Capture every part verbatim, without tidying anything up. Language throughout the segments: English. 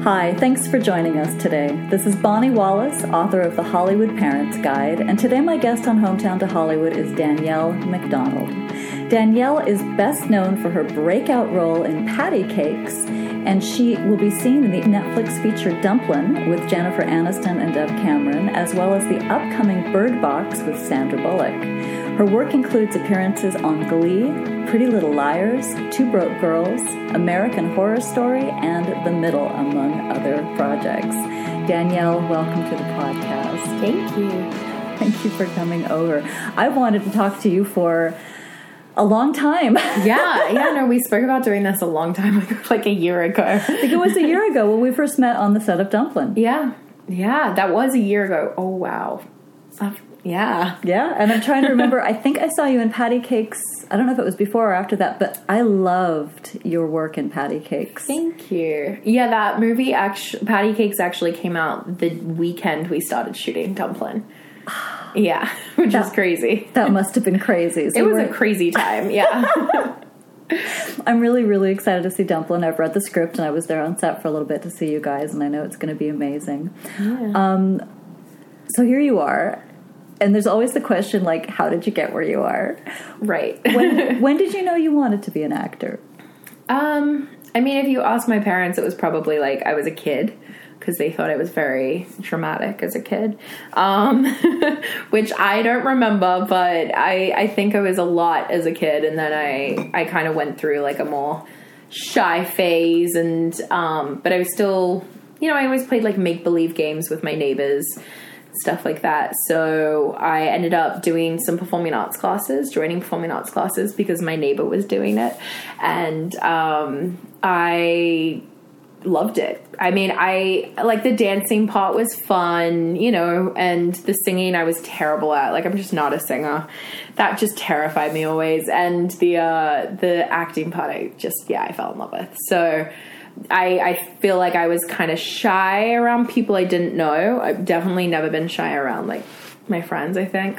Hi, thanks for joining us today. This is Bonnie Wallace, author of The Hollywood Parents Guide, and today my guest on Hometown to Hollywood is Danielle Macdonald. Danielle is best known for her breakout role in Patty Cakes, and she will be seen in the Netflix feature Dumplin' with Jennifer Aniston and Dove Cameron, as well as the upcoming Bird Box with Sandra Bullock. Her work includes appearances on Glee, Pretty Little Liars, Two Broke Girls, American Horror Story, and The Middle, among other projects. Danielle, welcome to the podcast. Thank you. Thank you for coming over. I wanted to talk to you for a long time. yeah, yeah, no, we spoke about doing this a long time ago, like a year ago. I think it was a year ago when we first met on the set of Dumplin'. Yeah, yeah, that was a year ago. Oh, wow. Uh, yeah. Yeah, and I'm trying to remember, I think I saw you in Patty Cakes. I don't know if it was before or after that, but I loved your work in Patty Cakes. Thank you. Yeah, that movie, actually, Patty Cakes actually came out the weekend we started shooting Dumplin'. Yeah, which that, is crazy. That must have been crazy. So it was a crazy time, yeah. I'm really, really excited to see Dumplin'. I've read the script, and I was there on set for a little bit to see you guys, and I know it's going to be amazing. Yeah. Um, so here you are. And there's always the question, like, how did you get where you are? Right. when, when did you know you wanted to be an actor? Um, I mean, if you ask my parents, it was probably like I was a kid because they thought I was very dramatic as a kid, um, which I don't remember, but I, I think I was a lot as a kid. And then I, I kind of went through like a more shy phase. And um, but I was still, you know, I always played like make-believe games with my neighbors, stuff like that. So I ended up doing some performing arts classes, joining performing arts classes because my neighbor was doing it. And um, I loved it. I mean, I like the dancing part was fun, you know, and the singing I was terrible at. Like, I'm just not a singer. That just terrified me always. And the, uh, the acting part, I just, yeah, I fell in love with. So I, I feel like I was kind of shy around people I didn't know. I've definitely never been shy around, like, my friends, I think.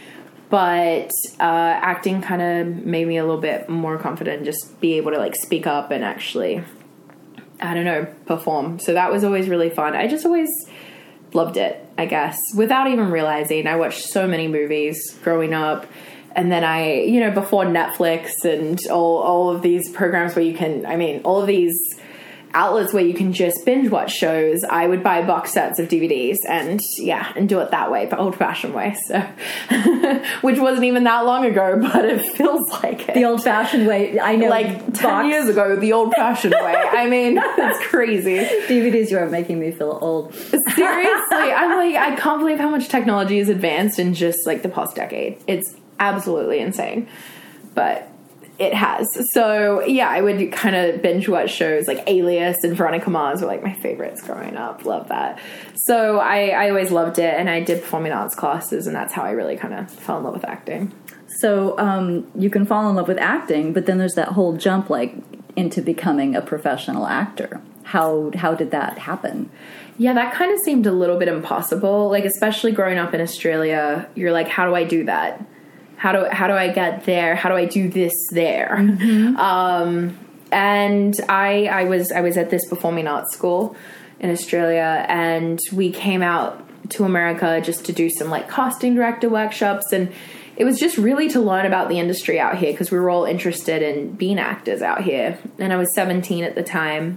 But uh, acting kind of made me a little bit more confident, just be able to, like, speak up and actually, I don't know, perform. So that was always really fun. I just always loved it, I guess, without even realizing. I watched so many movies growing up. And then I, you know, before Netflix and all, all of these programs where you can, I mean, all of these outlets where you can just binge watch shows, I would buy box sets of D V Ds and yeah, and do it that way, the old fashioned way. So, which wasn't even that long ago, but it feels like it. The old fashioned way. I know, like box. ten years ago, the old fashioned way. I mean, it's crazy. D V Ds, you are making me feel old. Seriously, I'm like, I can't believe how much technology has advanced in just like the past decade. It's absolutely insane, but it has. So yeah, I would kind of binge watch shows like Alias and Veronica Mars were like my favorites growing up. Love that. So I, I always loved it, and I did performing arts classes, and that's how I really kind of fell in love with acting. So um, you can fall in love with acting, but then there's that whole jump like into becoming a professional actor. How how did that happen? Yeah, that kind of seemed a little bit impossible. Like, especially growing up in Australia, you're like, how do I do that? How do how do I get there? How do I do this there? Mm-hmm. Um, and I I was I was at this performing arts school in Australia, and we came out to America just to do some like casting director workshops, and it was just really to learn about the industry out here because we were all interested in being actors out here. And I was seventeen at the time,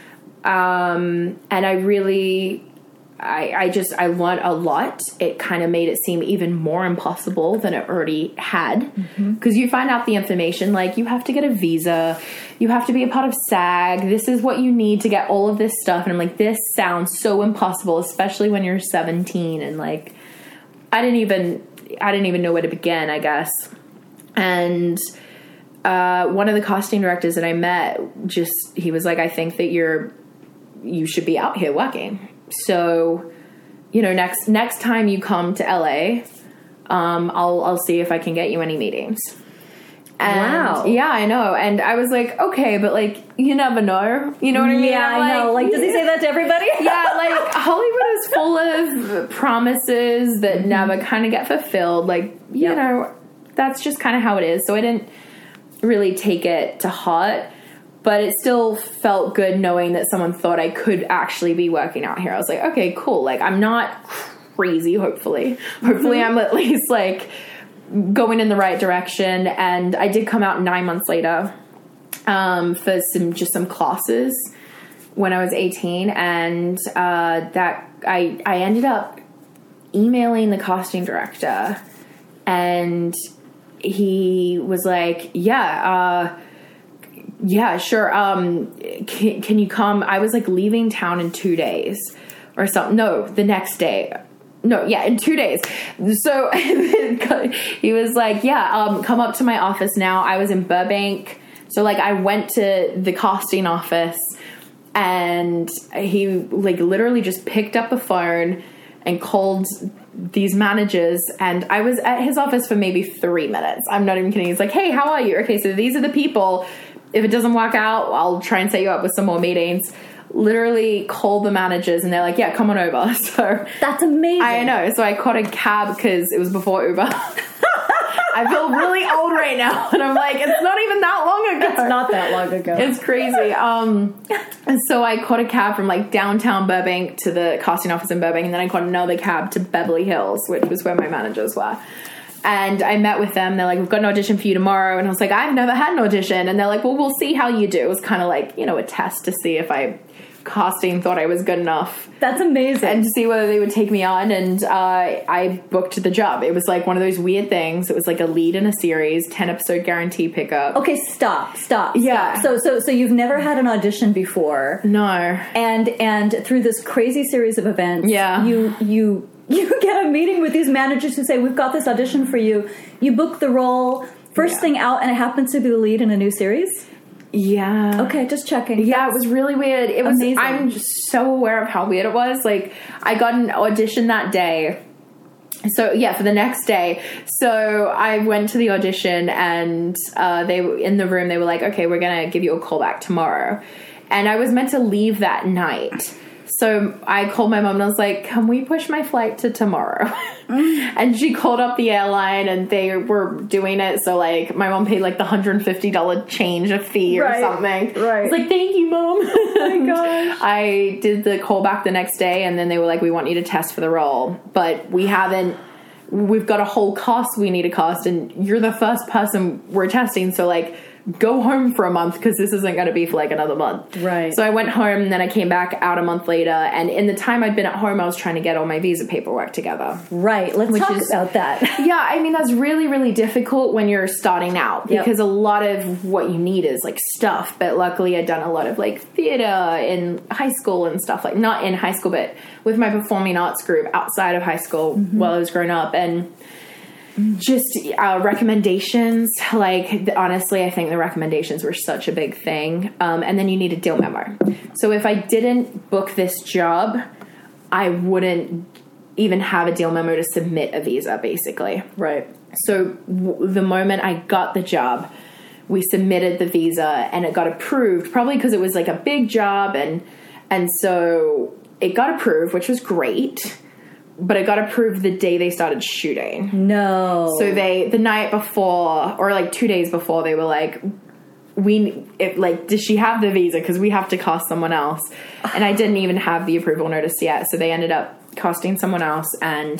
um, and I really. I, I just, I learned a lot. It kind of made it seem even more impossible than it already had. Mm-hmm. Because you find out the information, like you have to get a visa, you have to be a part of SAG, this is what you need to get all of this stuff. And I'm like, this sounds so impossible, especially when you're seventeen. And like, I didn't even, I didn't even know where to begin, I guess. And uh, one of the casting directors that I met, just, he was like, I think that you're, you should be out here working. So, you know, next next time you come to L A, um, I'll I'll see if I can get you any meetings. And wow. Yeah, I know. And I was like, okay, but like, you never know. You know what I mean? Yeah, I like, know. Like, does he say that to everybody? Yeah, like Hollywood is full of promises that mm-hmm. never kind of get fulfilled. Like, you yep. know, that's just kind of how it is. So I didn't really take it to heart. but it still felt good knowing that someone thought I could actually be working out here. I was like, okay, cool. Like, I'm not crazy, hopefully. Hopefully mm-hmm. I'm at least, like, going in the right direction. And I did come out nine months later um, for some just some classes when I was eighteen. And uh, that I, I ended up emailing the casting director. And he was like, yeah, uh, yeah, sure. Um, can, can you come? I was like leaving town in two days or something. No, the next day. No, yeah, in two days. So he was like, yeah, um, come up to my office now. I was in Burbank. So like I went to the casting office and he like literally just picked up the phone and called these managers, and I was at his office for maybe three minutes. I'm not even kidding. He's like, hey, how are you? Okay, so these are the people. If it doesn't work out, I'll try and set you up with some more meetings. Literally called the managers, and they're like, yeah, come on over. So that's amazing. I know. So I caught a cab because it was before Uber. I feel really old right now, and I'm like, it's not even that long ago. It's not that long ago. It's crazy. Um, and so I caught a cab from like downtown Burbank to the casting office in Burbank, and then I caught another cab to Beverly Hills, which was where my managers were. And I met with them. They're like, we've got an audition for you tomorrow. And I was like, I've never had an audition. And they're like, well, we'll see how you do. It was kind of like, you know, a test to see if I casting thought I was good enough. That's amazing. And to see whether they would take me on. And uh, I booked the job. It was like one of those weird things. It was like a lead in a series, ten episode guarantee pickup. Okay, stop, stop. Yeah. Stop. So, so, so you've never had an audition before. No. And, and through this crazy series of events, yeah. you, you, you get a meeting with these managers who say, we've got this audition for you. You book the role, first yeah. thing out, and it happens to be the lead in a new series? Yeah. Okay, just checking. Yeah, That's it was really weird. It was amazing. I'm just so aware of how weird it was. Like, I got an audition that day. So, yeah, for the next day. So, I went to the audition, and uh, they were in the room. They were like, okay, we're going to give you a call back tomorrow. And I was meant to leave that night. So I called my mom and I was like, can we push my flight to tomorrow? Mm. And she called up the airline and they were doing it. So like my mom paid like the one hundred fifty dollars change a fee or right, something. Right. I was like, thank you, Mom. Oh my gosh. I did the call back the next day and then they were like, we want you to test for the role. But we haven't, we've got a whole cast we need to cast and you're the first person we're testing. So like, go home for a month because this isn't going to be for like another month. Right. So I went home and then I came back out a month later. And in the time I'd been at home, I was trying to get all my visa paperwork together. Right. Let's Which talk is, about that. Yeah. I mean, that's really, really difficult when you're starting out because yep. a lot of what you need is like stuff. But luckily I'd done a lot of like theater in high school and stuff like not in high school, but with my performing arts group outside of high school mm-hmm. while I was growing up. And just uh, recommendations, like the, honestly, I think the recommendations were such a big thing. Um, and then you need a deal memo. So if I didn't book this job, I wouldn't even have a deal memo to submit a visa, basically. Right. So w- the moment I got the job, we submitted the visa and it got approved, probably because it was like a big job. And, and so it got approved, which was great. But it got approved the day they started shooting. No. So they, the night before, or like two days before, they were like, we, if, like, does she have the visa? Because we have to cast someone else. And I didn't even have the approval notice yet. So they ended up casting someone else. And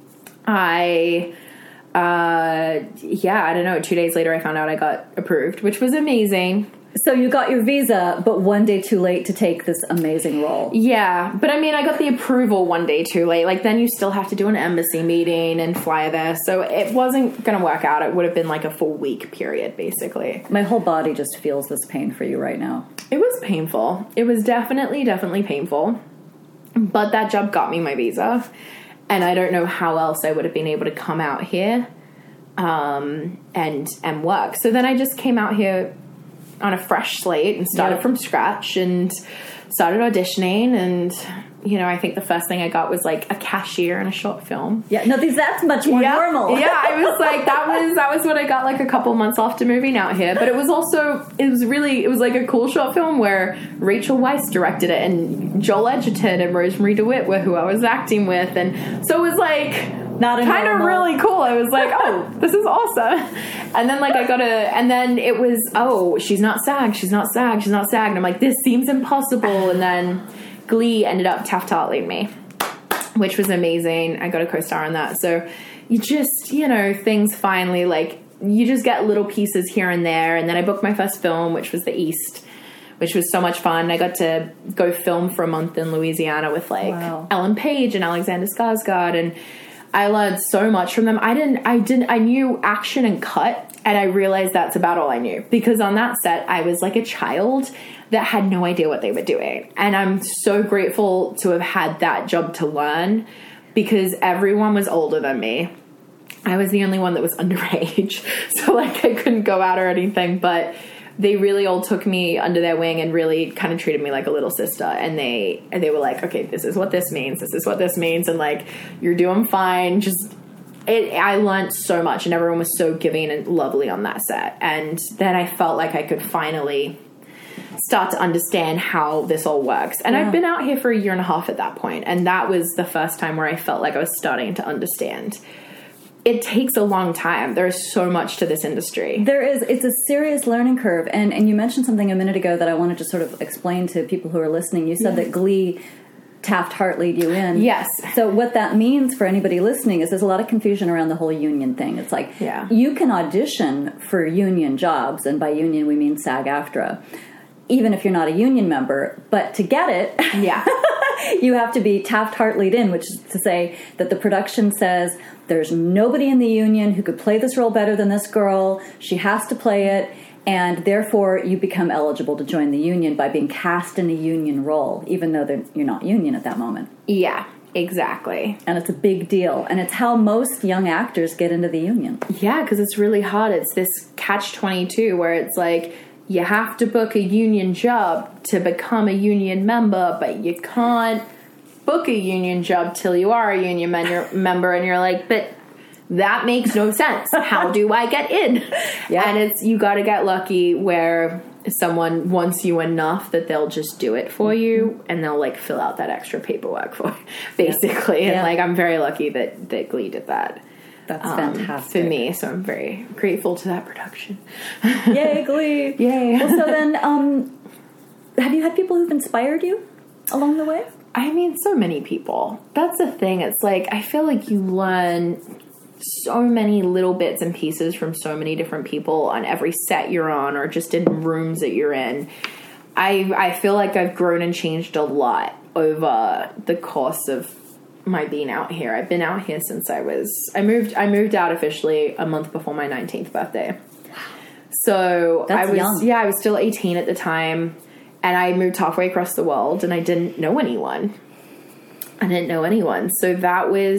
I, uh, yeah, I don't know. Two days later, I found out I got approved, which was amazing. So you got your visa, but one day too late to take this amazing role. Yeah, but I mean, I got the approval one day too late. Like, then you still have to do an embassy meeting and fly there. So it wasn't going to work out. It would have been like a full week period, basically. My whole body just feels this pain for you right now. It was painful. It was definitely, definitely painful. But that job got me my visa. And I don't know how else I would have been able to come out here um, and and work. So then I just came out here on a fresh slate and started yep. from scratch and started auditioning. And, you know, I think the first thing I got was like a cashier in a short film. Yeah, no, that's much more yeah. normal. Yeah, I was like, that was, that was what I got like a couple months after moving out here. But it was also, it was really, it was like a cool short film where Rachel Weisz directed it and Joel Edgerton and Rosemary DeWitt were who I was acting with. And so it was like, Not a kind of normal. really cool. I was like, oh, this is awesome. And then like I got to, and then it was, oh, she's not SAG, she's not SAG, she's not SAG. And I'm like, this seems impossible. And then Glee ended up Taft-Hartling me, which was amazing. I got a co-star on that. So you just, you know, things finally, like, you just get little pieces here and there. And then I booked my first film, which was The East, which was so much fun. I got to go film for a month in Louisiana with, like, wow. Ellen Page and Alexander Skarsgård, and I learned so much from them. I didn't, I didn't, I knew action and cut, and I realized that's about all I knew. Because on that set, I was like a child that had no idea what they were doing. And I'm so grateful to have had that job to learn, because everyone was older than me. I was the only one that was underage. So, like, I couldn't go out or anything, but they really all took me under their wing and really kind of treated me like a little sister. And they, and they were like, okay, this is what this means. This is what this means. And, like, you're doing fine. Just, it, I learned so much, and everyone was so giving and lovely on that set. And then I felt like I could finally start to understand how this all works. And yeah. I've been out here for a year and a half at that point. And that was the first time where I felt like I was starting to understand. It takes a long time. There's so much to this industry. There is. It's a serious learning curve. And and you mentioned something a minute ago that I wanted to sort of explain to people who are listening. You said yeah. that Glee Taft-Hartley'd you in. Yes. So what that means for anybody listening is there's a lot of confusion around the whole union thing. It's like, yeah. you can audition for union jobs, and by union we mean SAG-AFTRA, even if you're not a union member. But to get it, yeah, you have to be Taft-Hartley'd in, which is to say that the production says, there's nobody in the union who could play this role better than this girl. She has to play it, and therefore you become eligible to join the union by being cast in a union role, even though you're not union at that moment. Yeah, exactly. And it's a big deal, and it's how most young actors get into the union. Yeah, because it's really hard. It's this catch twenty-two where it's like, you have to book a union job to become a union member, but you can't book a union job till you are a union men- member, and you're like, but that makes no sense. How do I get in? Yeah. And it's, you got to get lucky where someone wants you enough that they'll just do it for you, and they'll, like, fill out that extra paperwork for you, basically. Yeah. And, yeah. like, I'm very lucky that, that Glee did that. That's um, fantastic. For me, so I'm very grateful to that production. Yay, Glee. Yay. Well, so then, um, have you had people who've inspired you along the way? I mean, so many people. That's the thing. It's like, I feel like you learn so many little bits and pieces from so many different people on every set you're on, or just in rooms that you're in. I I feel like I've grown and changed a lot over the course of my being out here. I've been out here since I was, I moved, I moved out officially a month before my nineteenth birthday. So That's I was, young. yeah, I was still eighteen at the time. And I moved halfway across the world, and I didn't know anyone. I didn't know anyone. So that was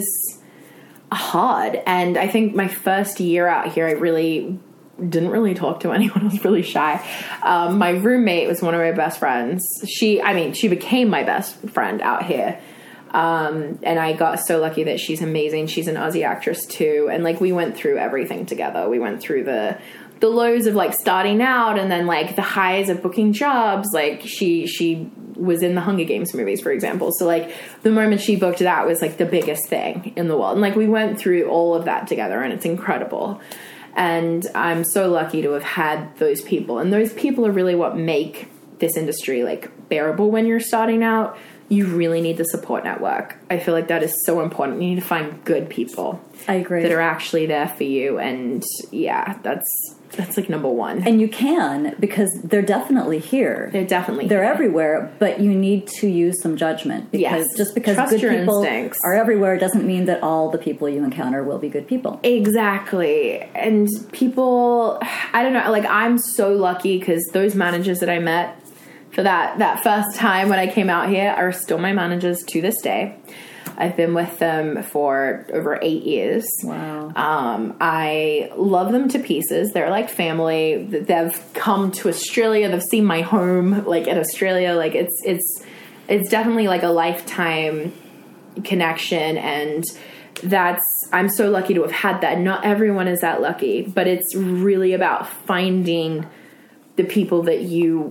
hard. And I think my first year out here, I really didn't really talk to anyone. I was really shy. Um, my roommate was one of my best friends. She, I mean, she became my best friend out here. Um, and I got so lucky that she's amazing. She's an Aussie actress too. And, like, we went through everything together. We went through the... the lows of, like, starting out, and then, like, the highs of booking jobs. Like, she she was in the Hunger Games movies, for example. So, like, the moment she booked that was, like, the biggest thing in the world. And, like, we went through all of that together, and it's incredible. And I'm so lucky to have had those people. And those people are really what make this industry, like, bearable when you're starting out. You really need the support network. I feel like that is so important. You need to find good people. I agree. That are actually there for you. And, yeah, that's... That's like number one. And you can, because they're definitely here. They're definitely They're here. everywhere, but you need to use some judgment. Because yes. just because Trust good your people instincts. are everywhere doesn't mean that all the people you encounter will be good people. Exactly. And people, I don't know, like, I'm so lucky because those managers that I met for that, that first time when I came out here are still my managers to this day. I've been with them for over eight years. Wow. Um, I love them to pieces. They're like family. They've come to Australia. They've seen my home, like, in Australia. Like, it's, it's, it's definitely like a lifetime connection. And that's, I'm so lucky to have had that. Not everyone is that lucky, but it's really about finding the people that you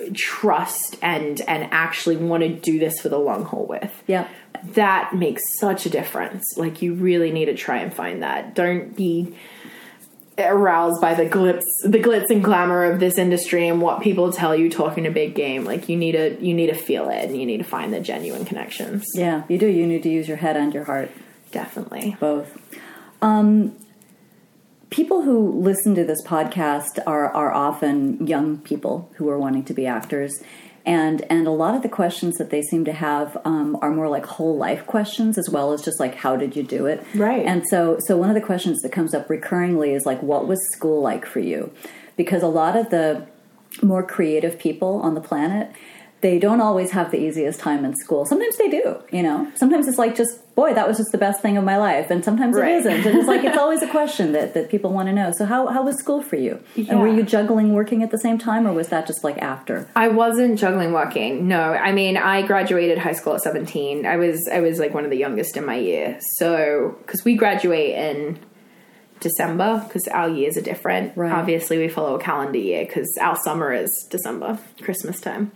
trust and and actually want to do this for the long haul with. Yeah. That makes such a difference. Like, you really need to try and find that. Don't be aroused by the glitz, the glitz and glamour of this industry and what people tell you talking a big game. Like, you need to, you need to feel it, and you need to find the genuine connections. Yeah, you do. You need to use your head and your heart. Definitely. Both. Um, people who listen to this podcast are, are often young people who are wanting to be actors. And and a lot of the questions that they seem to have um, are more like whole life questions, as well as just like, how did you do it? Right. And so so one of the questions that comes up recurringly is like, what was school like for you? Because a lot of the more creative people on the planet, they don't always have the easiest time in school. Sometimes they do, you know. Sometimes it's like, just, boy, that was just the best thing of my life. And sometimes right. it isn't. And it's like, it's always a question that, that people want to know. So how, how was school for you? Yeah. And were you juggling working at the same time, or was that just like after? I wasn't juggling working. No, I mean, I graduated high school at seventeen. I was, I was like one of the youngest in my year. So, because we graduate in December, because our years are different. Right. Obviously, we follow a calendar year because our summer is December, Christmas time.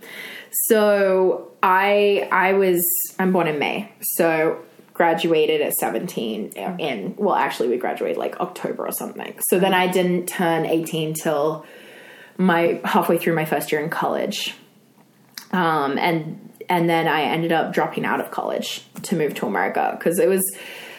So I I was I'm born in May, so graduated at seventeen. In well, actually, we graduated like October or something. So then I didn't turn eighteen till my halfway through my first year in college, um, and and then I ended up dropping out of college to move to America because it was.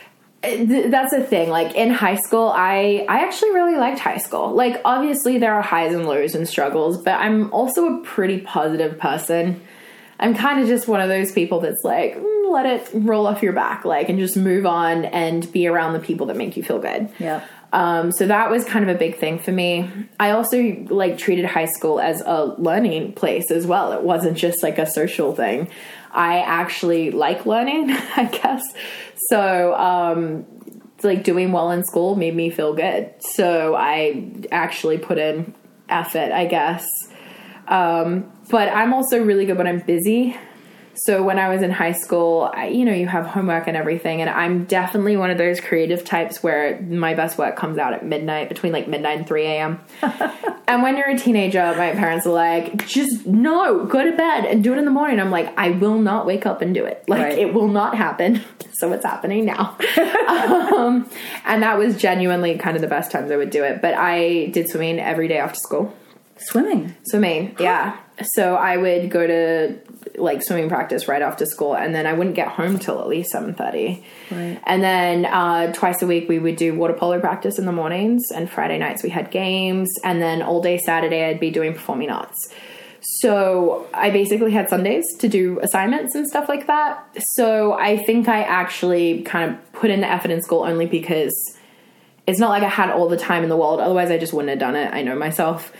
That's the thing. Like, in high school, I, I actually really liked high school. Like, obviously there are highs and lows and struggles, but I'm also a pretty positive person. I'm kind of just one of those people that's like, mm, let it roll off your back, like, and just move on and be around the people that make you feel good. Yeah. Um, so that was kind of a big thing for me. I also like treated high school as a learning place as well. It wasn't just like a social thing. I actually like learning, I guess. So, um, like doing well in school made me feel good. So I actually put in effort, I guess. Um, but I'm also really good when I'm busy. So when I was in high school, I, you know, you have homework and everything. And I'm definitely one of those creative types where my best work comes out at midnight, between like midnight and three a.m. And when you're a teenager, my parents are like, just no, go to bed and do it in the morning. I'm like, I will not wake up and do it. Like, right. It will not happen. So it's happening now. um, and that was genuinely kind of the best times I would do it. But I did swimming every day after school. Swimming? Swimming, yeah. So I would go to like swimming practice right after school, and then I wouldn't get home till at least seven thirty. Right. And then uh, twice a week we would do water polo practice in the mornings, and Friday nights we had games, and then all day Saturday I'd be doing performing arts. So I basically had Sundays to do assignments and stuff like that. So I think I actually kind of put in the effort in school only because it's not like I had all the time in the world. Otherwise I just wouldn't have done it. I know myself.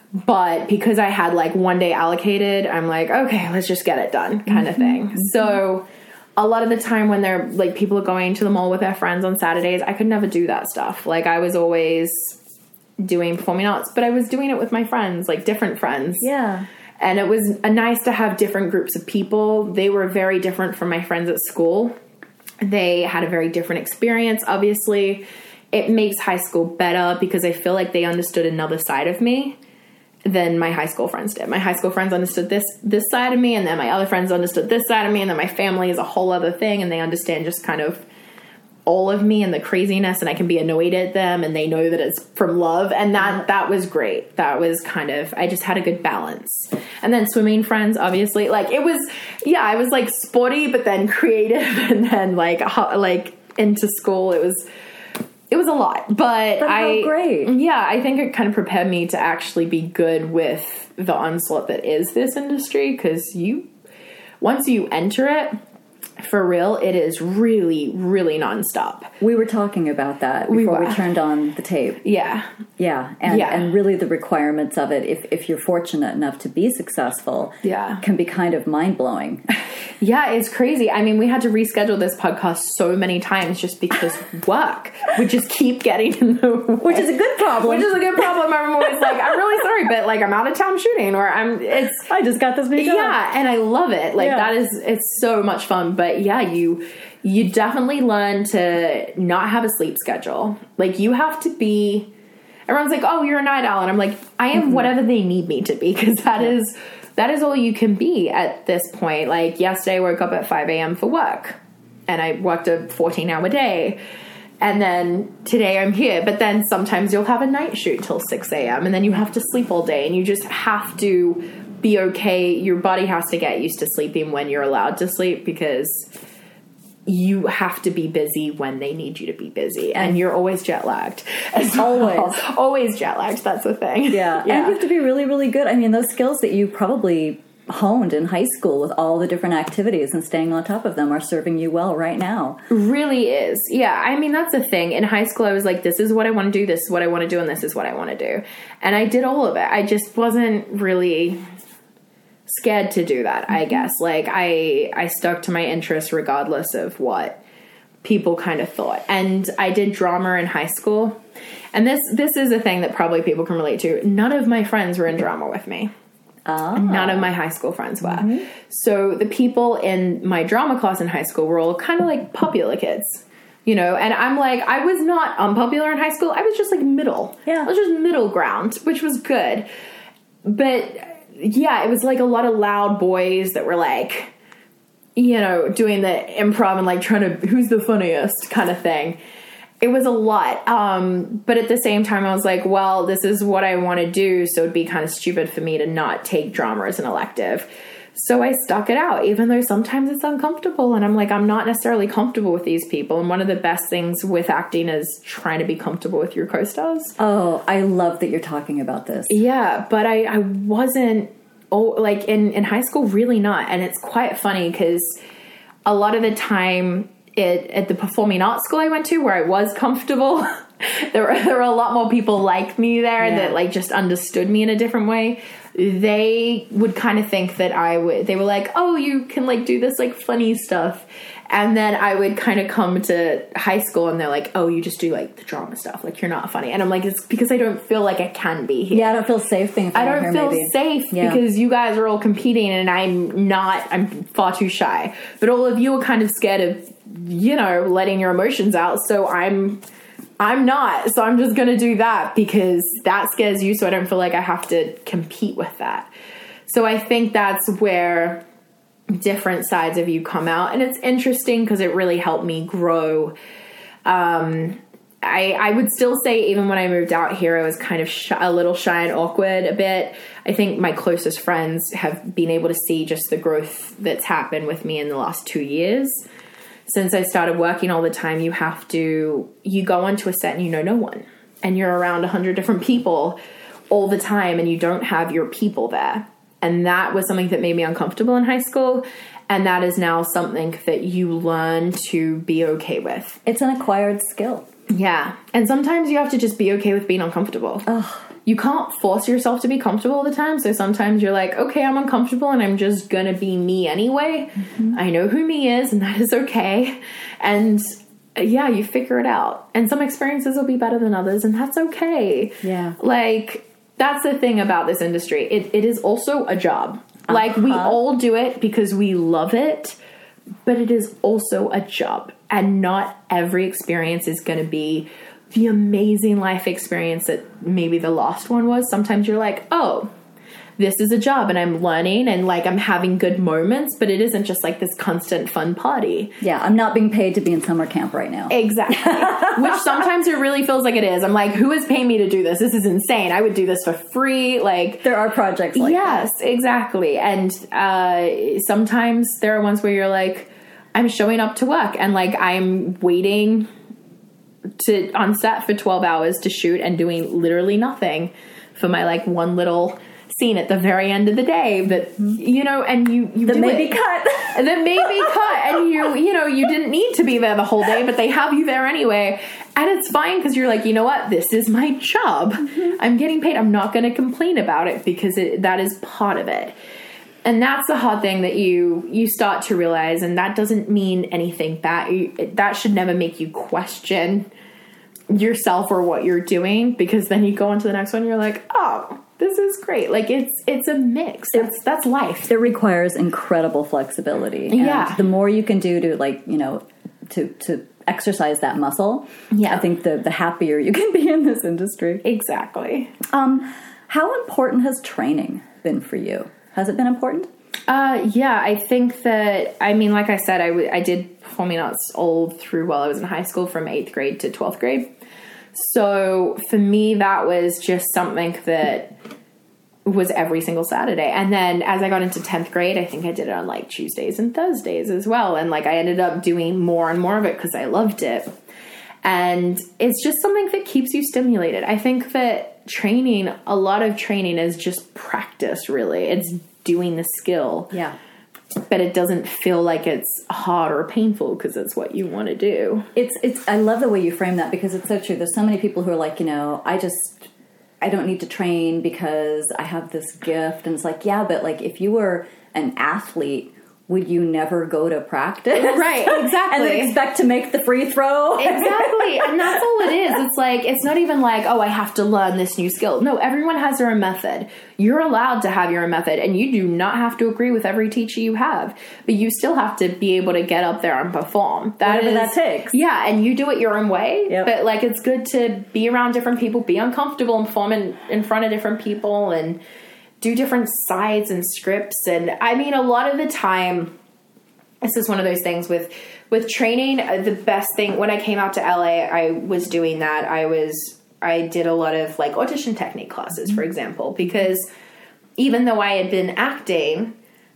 But because I had like one day allocated, I'm like, okay, let's just get it done kind of thing. Mm-hmm. So a lot of the time when they're like people are going to the mall with their friends on Saturdays, I could never do that stuff. Like I was always doing performing arts, but I was doing it with my friends, like different friends. Yeah. And it was uh, nice to have different groups of people. They were very different from my friends at school. They had a very different experience, obviously. It makes high school better because I feel like they understood another side of me than my high school friends did. My high school friends understood this this side of me, and then my other friends understood this side of me, and then my family is a whole other thing, and they understand just kind of all of me and the craziness, and I can be annoyed at them, and they know that it's from love, and that that was great. That was kind of, I just had a good balance. And then swimming friends, obviously, like it was, yeah, I was like sporty, but then creative, and then like like into school. It was It was a lot, but That's I, so great. Yeah, I think it kind of prepared me to actually be good with the onslaught that is this industry. Cause you, once you enter it, for real, it is really, really nonstop. We were talking about that before we, we turned on the tape. Yeah. Yeah. And, yeah. and really the requirements of it, if, if you're fortunate enough to be successful, yeah. can be kind of mind-blowing. Yeah, it's crazy. I mean, we had to reschedule this podcast so many times just because work would just keep getting in the way. Which is a good problem. Which is a good problem. I'm always like, I'm really sorry, but like I'm out of town shooting, or I'm, it's. I just got this new job. Yeah, and I love it. Like yeah. that is, it's so much fun. But yeah, you, you definitely learn to not have a sleep schedule. Like you have to be, everyone's like, oh, you're a night owl. And I'm like, I am mm-hmm. whatever they need me to be, because that is that is all you can be at this point. Like yesterday I woke up at five a.m. for work and I worked a fourteen hour day. And then today I'm here, but then sometimes you'll have a night shoot till six a.m. and then you have to sleep all day and you just have to be okay. Your body has to get used to sleeping when you're allowed to sleep because you have to be busy when they need you to be busy. And you're always jet lagged. As always. Well. Always jet lagged. That's the thing. Yeah. yeah. And you have to be really, really good. I mean, those skills that you probably honed in high school with all the different activities and staying on top of them are serving you well right now. Really is. Yeah. I mean, that's the thing. In high school, I was like, this is what I want to do. This is what I want to do. And this is what I want to do. And I did all of it. I just wasn't really scared to do that, I guess. Like I, I stuck to my interests regardless of what people kind of thought. And I did drama in high school. And this, this is a thing that probably people can relate to. None of my friends were in drama with me. Oh. None of my high school friends were. Mm-hmm. So the people in my drama class in high school were all kind of like popular kids, you know, and I'm like, I was not unpopular in high school. I was just like middle. Yeah. I was just middle ground, which was good. But yeah, it was like a lot of loud boys that were like, you know, doing the improv and like trying to, who's the funniest kind of thing. It was a lot. Um, but at the same time, I was like, well, this is what I want to do. So it'd be kind of stupid for me to not take drama as an elective. So I stuck it out, even though sometimes it's uncomfortable. And I'm like, I'm not necessarily comfortable with these people. And one of the best things with acting is trying to be comfortable with your co-stars. Oh, I love that you're talking about this. Yeah, but I, I wasn't, oh, like in, in high school, really not. And it's quite funny because a lot of the time, It, at the performing arts school I went to where I was comfortable, there were, there were a lot more people like me there yeah. that like just understood me in a different way. They would kind of think that I would, they were like, oh, you can like do this like funny stuff. And then I would kind of come to high school and they're like, oh, you just do like the drama stuff. Like you're not funny. And I'm like, it's because I don't feel like I can be here. Yeah, I don't feel safe being I don't here, feel maybe. safe yeah. because you guys are all competing and I'm not, I'm far too shy. But all of you are kind of scared of, you know, letting your emotions out. So I'm, I'm not. So I'm just going to do that because that scares you. So I don't feel like I have to compete with that. So I think that's where different sides of you come out. And it's interesting because it really helped me grow. Um, I, I would still say even when I moved out here, I was kind of shy, a little shy and awkward a bit. I think my closest friends have been able to see just the growth that's happened with me in the last two years. Since I started working all the time, you have to, you go onto a set and you know no one. And you're around a hundred different people all the time and you don't have your people there. And that was something that made me uncomfortable in high school. And that is now something that you learn to be okay with. It's an acquired skill. Yeah. And sometimes you have to just be okay with being uncomfortable. Ugh. You can't force yourself to be comfortable all the time. So sometimes you're like, okay, I'm uncomfortable and I'm just going to be me anyway. Mm-hmm. I know who me is and that is okay. And yeah, you figure it out. And some experiences will be better than others and that's okay. Yeah. Like, that's the thing about this industry. It, it is also a job. Uh-huh. Like, we all do it because we love it, but it is also a job. And not every experience is going to be the amazing life experience that maybe the last one was. Sometimes you're like, oh, this is a job and I'm learning and like I'm having good moments, but it isn't just like this constant fun party. Yeah, I'm not being paid to be in summer camp right now. Exactly. Which sometimes it really feels like it is. I'm like, who is paying me to do this? This is insane. I would do this for free. Like, there are projects like yes, that. Yes, exactly. And uh, sometimes there are ones where you're like, I'm showing up to work and like I'm waiting to on set for twelve hours to shoot and doing literally nothing for my like one little scene at the very end of the day, but you know, and you you that do may it. be cut, and that may be cut, and you you know you didn't need to be there the whole day, but they have you there anyway, and it's fine because you're like, you know what, this is my job. Mm-hmm. I'm getting paid. I'm not going to complain about it because it, that is part of it. And that's the hard thing that you you start to realize, and that doesn't mean anything bad. You, that should never make you question yourself or what you're doing, because then you go on to the next one and you're like, oh, this is great. Like it's it's a mix. That's that's life. It requires incredible flexibility. And yeah. the more you can do to like, you know, to to exercise that muscle, yeah. I think the the happier you can be in this industry. Exactly. Um, how important has training been for you? Has it been important? Uh, yeah, I think that, I mean, like I said, I, w- I did performing arts all through while I was in high school from eighth grade to twelfth grade. So for me, that was just something that was every single Saturday. And then as I got into tenth grade, I think I did it on like Tuesdays and Thursdays as well. And like I ended up doing more and more of it because I loved it. And it's just something that keeps you stimulated. I think that training, a lot of training is just practice, really. It's doing the skill. Yeah. But it doesn't feel like it's hard or painful because it's what you want to do. It's, it's, I love the way you frame that because it's so true. There's so many people who are like, you know, I just, I don't need to train because I have this gift. And it's like, yeah, but like if you were an athlete, would you never go to practice? Right, exactly. And then expect to make the free throw? Exactly. And that's all it is. It's like, it's not even like, oh, I have to learn this new skill. No, everyone has their own method. You're allowed to have your own method, and you do not have to agree with every teacher you have. But you still have to be able to get up there and perform. That Whatever is, that takes. Yeah, and you do it your own way. Yep. But, like, it's good to be around different people, be uncomfortable and perform in, in front of different people, and do different sides and scripts. And, I mean, a lot of the time, this is one of those things with with training. The best thing, when I came out to L A, I was doing that. I was I did a lot of like audition technique classes, for example, because even though I had been acting,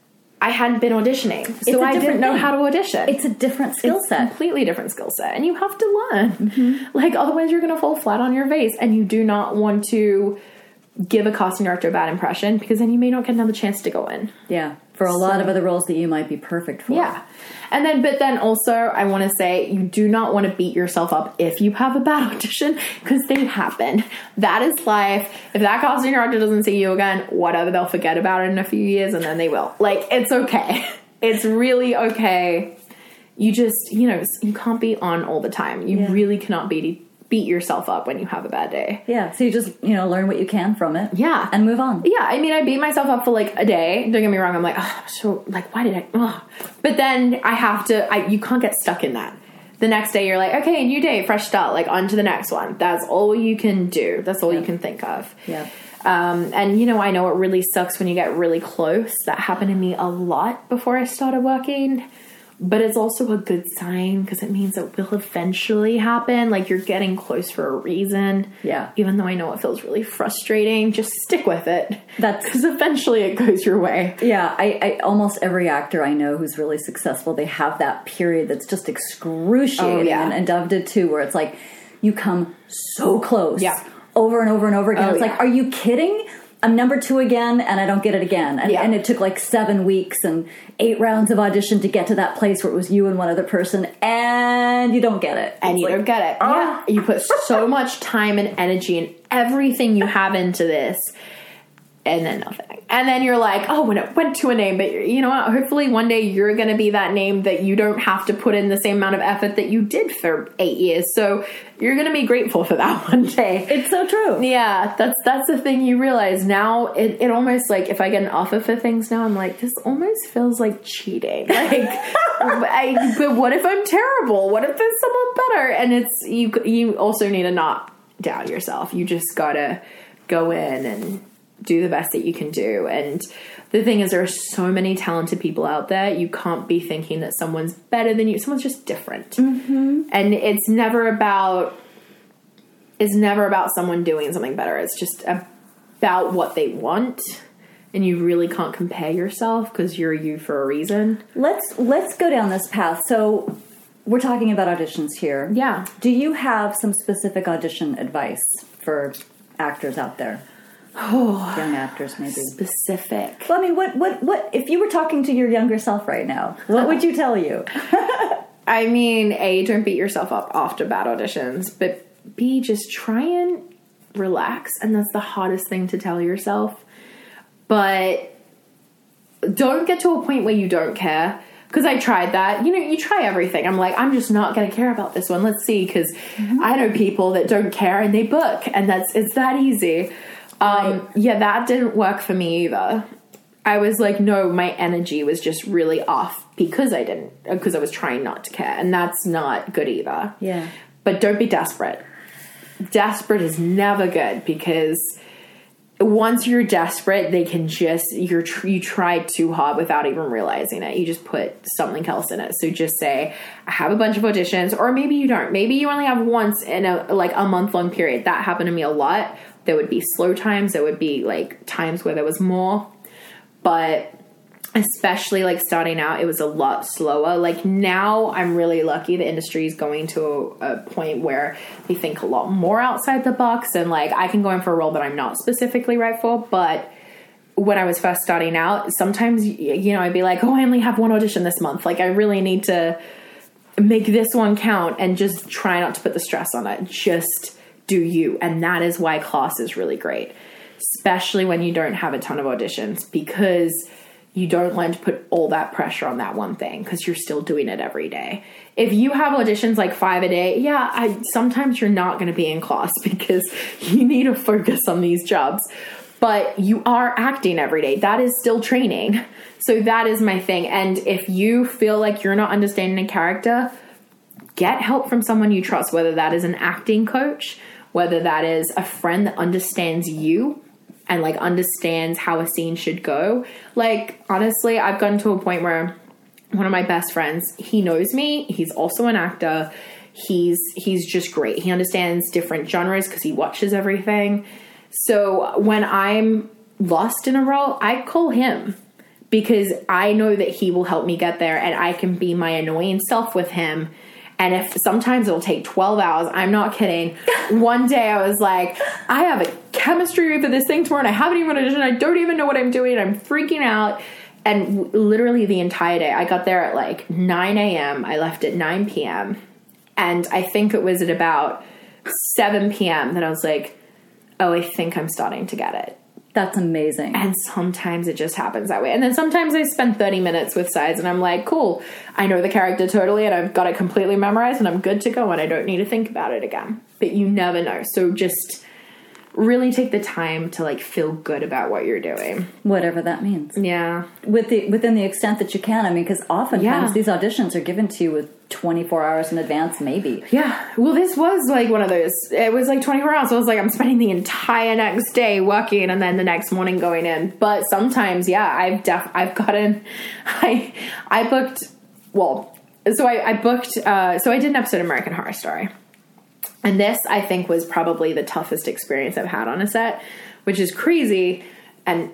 I hadn't been auditioning, so I didn't know thing. how to audition. It's a different skill It's set. a completely different skill set, and you have to learn. Mm-hmm. Like otherwise, you're going to fall flat on your face, and you do not want to give a casting director a bad impression because then you may not get another chance to go in. Yeah. For a So- lot of other roles that you might be perfect for. Yeah. And then, but then also, I want to say you do not want to beat yourself up if you have a bad audition because they happen. That is life. If that casting director doesn't see you again, whatever, they'll forget about it in a few years and then they will. Like, it's okay. It's really okay. You just, you know, you can't be on all the time. You Yeah. really cannot beat beat yourself up when you have a bad day. Yeah. So you just, you know, learn what you can from it. Yeah. And move on. Yeah, I mean, I beat myself up for like a day. Don't get me wrong. I'm like, oh, so like, why did I? Oh. But then I have to. I you can't get stuck in that. The next day, you're like, okay, new day, fresh start. Like on to the next one. That's all you can do. That's all Yeah. you can think of. Yeah. Um, and you know, I know it really sucks when you get really close. That happened to me a lot before I started working. But it's also a good sign because it means it will eventually happen. Like you're getting close for a reason. Yeah. Even though I know it feels really frustrating, just stick with it. That's Because eventually it goes your way. Yeah, I, I almost every actor I know who's really successful, they have that period that's just excruciating. Oh, yeah. And, and Dove did too, where it's like you come so close, Yeah. over and over and over again. Oh, it's yeah. like, are you kidding? I'm number two again, and I don't get it again. And, Yeah. and it took like seven weeks and eight rounds of audition to get to that place where it was you and one other person, and you don't get it. And It's you like, don't get it. ah. Yeah. You put so much time and energy and everything you have into this, and then nothing. And then you're like, oh, when it went to a name, but you know what? Hopefully one day you're going to be that name that you don't have to put in the same amount of effort that you did for eight years. So you're going to be grateful for that one day. It's so true. Yeah, that's that's the thing you realize now. It, it almost like if I get an offer for things now, I'm like, this almost feels like cheating. Like, I, but what if I'm terrible? What if there's someone better? And it's you. You also need to not doubt yourself. You just gotta go in and do the best that you can do. And the thing is, there are so many talented people out there. You can't be thinking that someone's better than you. Someone's just different. Mm-hmm. And it's never about, it's never about someone doing something better. It's just about what they want. And you really can't compare yourself because you're you for a reason. Let's let's go down this path. So we're talking about auditions here. Yeah. Do you have some specific audition advice for actors out there? Oh, Young actors, maybe. specific. Well, I mean, what, what, what, if you were talking to your younger self right now, what would you tell you? I mean, A, don't beat yourself up after bad auditions, but B, just try and relax. And that's the hardest thing to tell yourself. But don't get to a point where you don't care. Because I tried that. You know, you try everything. I'm like, I'm just not going to care about this one. Let's see. Because mm-hmm. I know people that don't care and they book. And that's it's that easy. Um, right. Yeah, that didn't work for me either. I was like, no, my energy was just really off because I didn't, because I was trying not to care. And that's not good either. Yeah. But don't be desperate. Desperate is never good because once you're desperate, they can just, you're, you tried too hard without even realizing it. You just put something else in it. So just say, I have a bunch of auditions, or maybe you don't. Maybe you only have once in a, like a month long period. That happened to me a lot. There would be slow times. There would be like times where there was more, but especially like starting out, it was a lot slower. Like now I'm really lucky. The industry is going to a, a point where they think a lot more outside the box, and like I can go in for a role that I'm not specifically right for. But when I was first starting out, sometimes, you know, I'd be like, oh, I only have one audition this month. Like I really need to make this one count, and just try not to put the stress on it. Just do you. And that is why class is really great, especially when you don't have a ton of auditions, because you don't learn to put all that pressure on that one thing, because you're still doing it every day. If you have auditions like five a day, yeah, I, sometimes you're not going to be in class because you need to focus on these jobs. But you are acting every day. That is still training. So that is my thing. And if you feel like you're not understanding a character, get help from someone you trust, whether that is an acting coach, whether that is a friend that understands you and like understands how a scene should go. Like, honestly, I've gotten to a point where one of my best friends, he knows me. He's also an actor. He's, he's just great. He understands different genres because he watches everything. So when I'm lost in a role, I call him because I know that he will help me get there, and I can be my annoying self with him. And if sometimes it'll take twelve hours, I'm not kidding. One day I was like, I have a chemistry for this thing tomorrow and I haven't even auditioned. I don't even know what I'm doing. I'm freaking out. And w- literally the entire day, I got there at like nine a.m. I left at nine p.m. And I think it was at about seven p.m. that I was like, oh, I think I'm starting to get it. That's amazing. And sometimes it just happens that way. And then sometimes I spend thirty minutes with sides and I'm like, cool, I know the character totally and I've got it completely memorized and I'm good to go and I don't need to think about it again. But you never know. So just really take the time to like feel good about what you're doing. Whatever that means. Yeah. With the within the extent that you can. I mean, because oftentimes yeah. these auditions are given to you with twenty-four hours in advance, maybe. Yeah. Well, this was like one of those. It was like twenty-four hours. So I was like, I'm spending the entire next day working and then the next morning going in. But sometimes, yeah, I've def- I've gotten, I I booked, well, so I, I booked, uh, so I did an episode of American Horror Story. And this, I think, was probably the toughest experience I've had on a set, which is crazy. And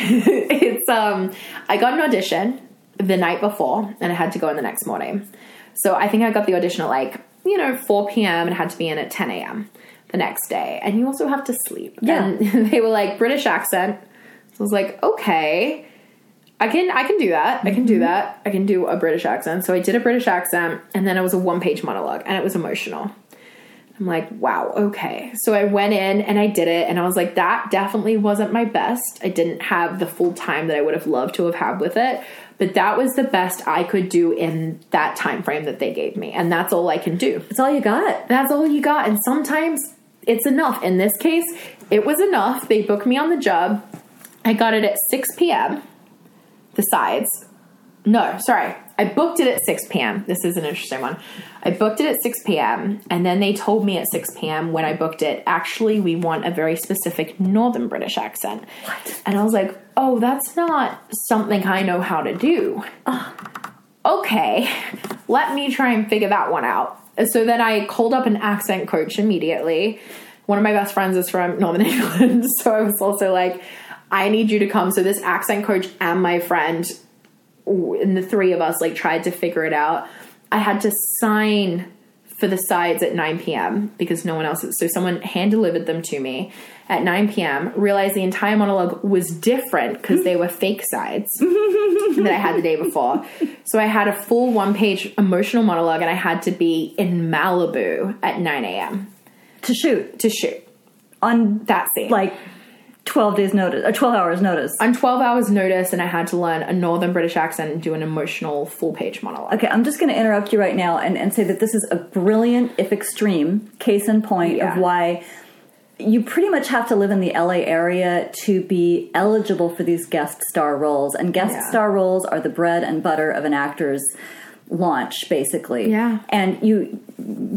it's, um, I got an audition the night before and I had to go in the next morning. So I think I got the audition at like, you know, four p.m. and had to be in at ten a.m. the next day. And you also have to sleep. Yeah. And they were like, British accent. So I was like, okay, I can, I can do that. I can do that. I can do a British accent. So I did a British accent and then it was a one page monologue and it was emotional. I'm like, wow, okay. So I went in and I did it and I was like, that definitely wasn't my best. I didn't have the full time that I would have loved to have had with it, but that was the best I could do in that time frame that they gave me. And that's all I can do. That's all you got. That's all you got. And sometimes it's enough. In this case, it was enough. They booked me on the job. I got it at six p.m. The sides. No, sorry. I booked it at six p.m. This is an interesting one. I booked it at six p.m. and then they told me at six p.m. when I booked it, actually, we want a very specific Northern British accent. What? And I was like, oh, that's not something I know how to do. Uh, okay, let me try and figure that one out. So then I called up an accent coach immediately. One of my best friends is from Northern England. So I was also like, I need you to come. So this accent coach and my friend, and the three of us like tried to figure it out. I had to sign for the sides at nine p.m. because no one else. So someone hand delivered them to me at nine p.m. Realized the entire monologue was different because they were fake sides that I had the day before. So I had a full one page emotional monologue and I had to be in Malibu at nine a.m. to shoot to shoot on that scene. Like twelve days notice, or twelve hours notice. On twelve hours notice, and I had to learn a Northern British accent and do an emotional full-page monologue. Okay, I'm just going to interrupt you right now and, and say that this is a brilliant, if extreme, case in point yeah. of why you pretty much have to live in the L A area to be eligible for these guest star roles. And guest yeah. star roles are the bread and butter of an actor's launch, basically. Yeah. And you...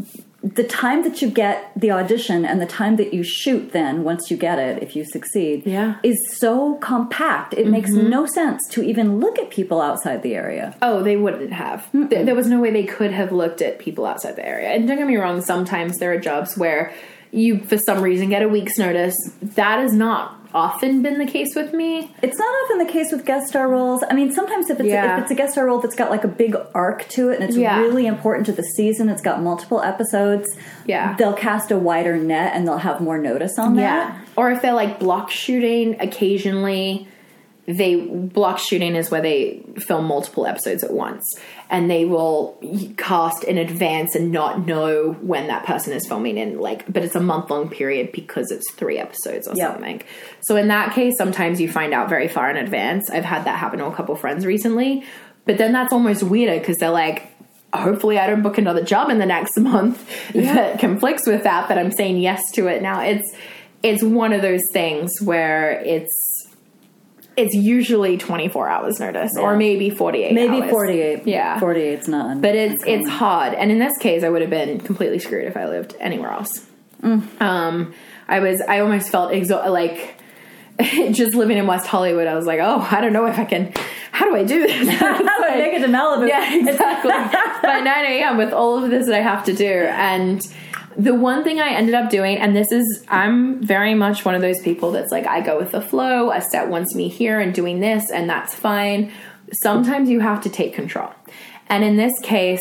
the time that you get the audition and the time that you shoot then, once you get it, if you succeed, yeah. is so compact. It mm-hmm. makes no sense to even look at people outside the area. Oh, they wouldn't have. Mm-mm. There was no way they could have looked at people outside the area. And don't get me wrong, sometimes there are jobs where you, for some reason, get a week's notice. That has not often been the case with me. It's not often the case with guest star roles. I mean, sometimes if it's, yeah. a, if it's a guest star role that's got like a big arc to it and it's yeah. really important to the season, it's got multiple episodes, yeah. they'll cast a wider net and they'll have more notice on yeah. that. Or if they're like block shooting, occasionally they block shooting is where they film multiple episodes at once, and they will cast in advance and not know when that person is filming in, like, but it's a month long period because it's three episodes or yep. something. So in that case, sometimes you find out very far in advance. I've had that happen to a couple friends recently, but then that's almost weirder because they're like, hopefully I don't book another job in the next month yeah. that conflicts with that, but I'm saying yes to it now. It's, it's one of those things where it's, It's usually twenty-four hours notice, yeah. or maybe forty-eight. Maybe hours. forty-eight. Yeah, forty-eight's not. But it's uncommon. It's hard, and in this case, I would have been completely screwed if I lived anywhere else. Mm. Um, I was. I almost felt exo- like just living in West Hollywood. I was like, oh, I don't know if I can. How do I do this? How do I make it to Malibu? Yeah, exactly. By nine a.m. with all of this that I have to do, and. The one thing I ended up doing, and this is, I'm very much one of those people that's like, I go with the flow. A set wants me here and doing this, and that's fine. Sometimes you have to take control. And in this case,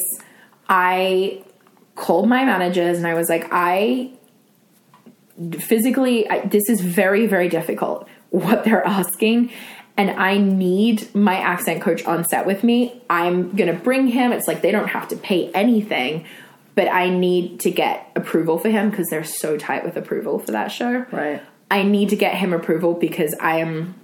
I called my managers and I was like, I physically, I, this is very, very difficult what they're asking. And I need my accent coach on set with me. I'm going to bring him. It's like they don't have to pay anything. But I need to get approval for him because they're so tight with approval for that show. Right. I need to get him approval because I am,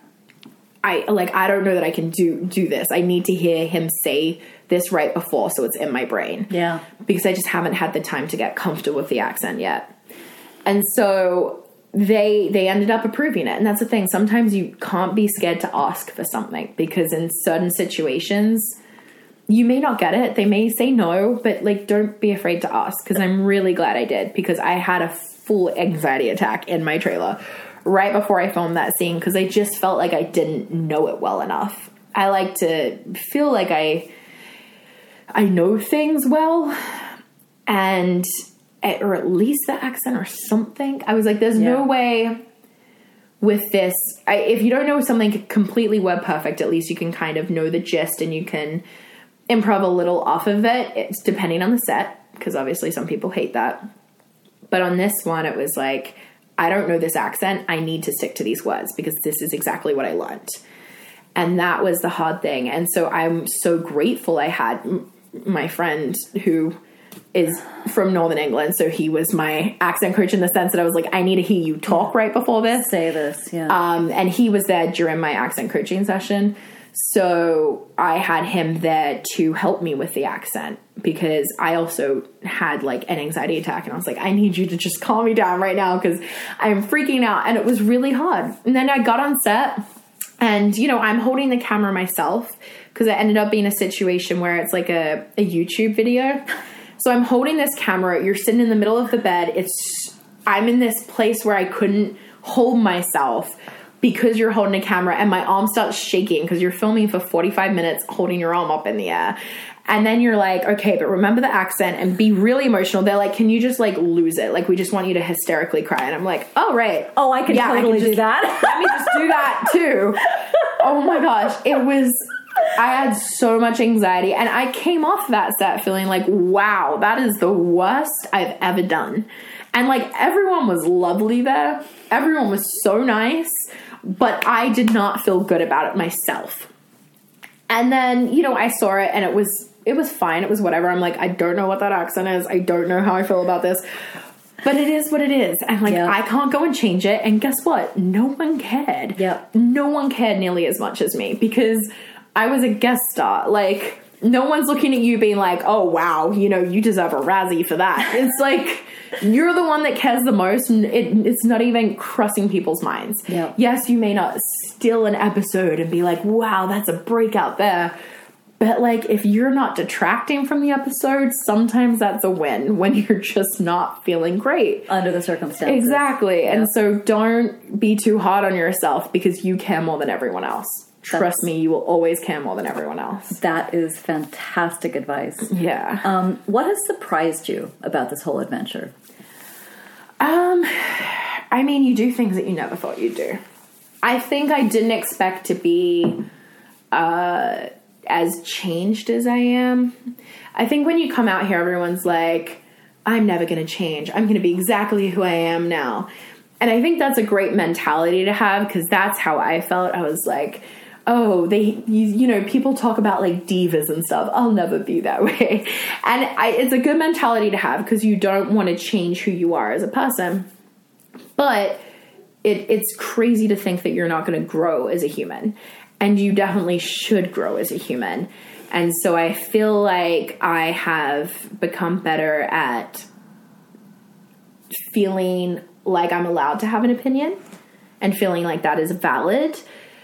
I like, I don't know that I can do, do this. I need to hear him say this right before so it's in my brain. Yeah. Because I just haven't had the time to get comfortable with the accent yet. And so they, they ended up approving it. And that's the thing. Sometimes you can't be scared to ask for something because in certain situations, you may not get it. They may say no, but like, don't be afraid to ask because I'm really glad I did because I had a full anxiety attack in my trailer right before I filmed that scene because I just felt like I didn't know it well enough. I like to feel like I, I know things well and, or at least the accent or something. I was like, there's yeah. no way with this. I, if you don't know something completely word perfect, at least you can kind of know the gist and you can improv a little off of it. It's depending on the set, because obviously some people hate that. But on this one, it was like, I don't know this accent. I need to stick to these words because this is exactly what I learned. And that was the hard thing. And so I'm so grateful I had m- my friend who is from Northern England. So he was my accent coach in the sense that I was like, I need to hear you talk right before this. Say this, yeah. Um, and he was there during my accent coaching session. So I had him there to help me with the accent because I also had like an anxiety attack and I was like, I need you to just calm me down right now because I'm freaking out. And it was really hard. And then I got on set and, you know, I'm holding the camera myself because it ended up being a situation where it's like a, a YouTube video. So I'm holding this camera. You're sitting in the middle of the bed. It's, I'm in this place where I couldn't hold myself because you're holding a camera and my arm starts shaking because you're filming for forty-five minutes holding your arm up in the air. And then you're like, okay, but remember the accent and be really emotional. They're like, can you just like lose it? Like, we just want you to hysterically cry. And I'm like, oh, right. Oh, I can yeah, totally I can just, do that. Let me just do that too. Oh my gosh. It was, I had so much anxiety and I came off that set feeling like, wow, that is the worst I've ever done. And like, everyone was lovely there. Everyone was so nice. But I did not feel good about it myself. And then, you know, I saw it and it was, it was fine. It was whatever. I'm like, I don't know what that accent is. I don't know how I feel about this. But it is what it is. And like, yep. I can't go and change it. And guess what? No one cared. Yep. No one cared nearly as much as me because I was a guest star. Like, no one's looking at you being like, oh, wow, you know, you deserve a Razzie for that. It's like, you're the one that cares the most. And it, it's not even crossing people's minds. Yep. Yes, you may not steal an episode and be like, wow, that's a breakout there. But, like, if you're not detracting from the episode, sometimes that's a win when you're just not feeling great. Under the circumstances. Exactly. Yep. And so don't be too hard on yourself because you care more than everyone else. Trust That's, me, you will always care more than everyone else. That is fantastic advice. Yeah. Um, what has surprised you about this whole adventure? Um, I mean, you do things that you never thought you'd do. I think I didn't expect to be uh, as changed as I am. I think when you come out here, everyone's like, I'm never going to change. I'm going to be exactly who I am now. And I think that's a great mentality to have because that's how I felt. I was like, oh, they, you, you know, people talk about like divas and stuff. I'll never be that way. And I, it's a good mentality to have because you don't want to change who you are as a person. But it, it's crazy to think that you're not going to grow as a human. And you definitely should grow as a human. And so I feel like I have become better at feeling like I'm allowed to have an opinion and feeling like that is valid.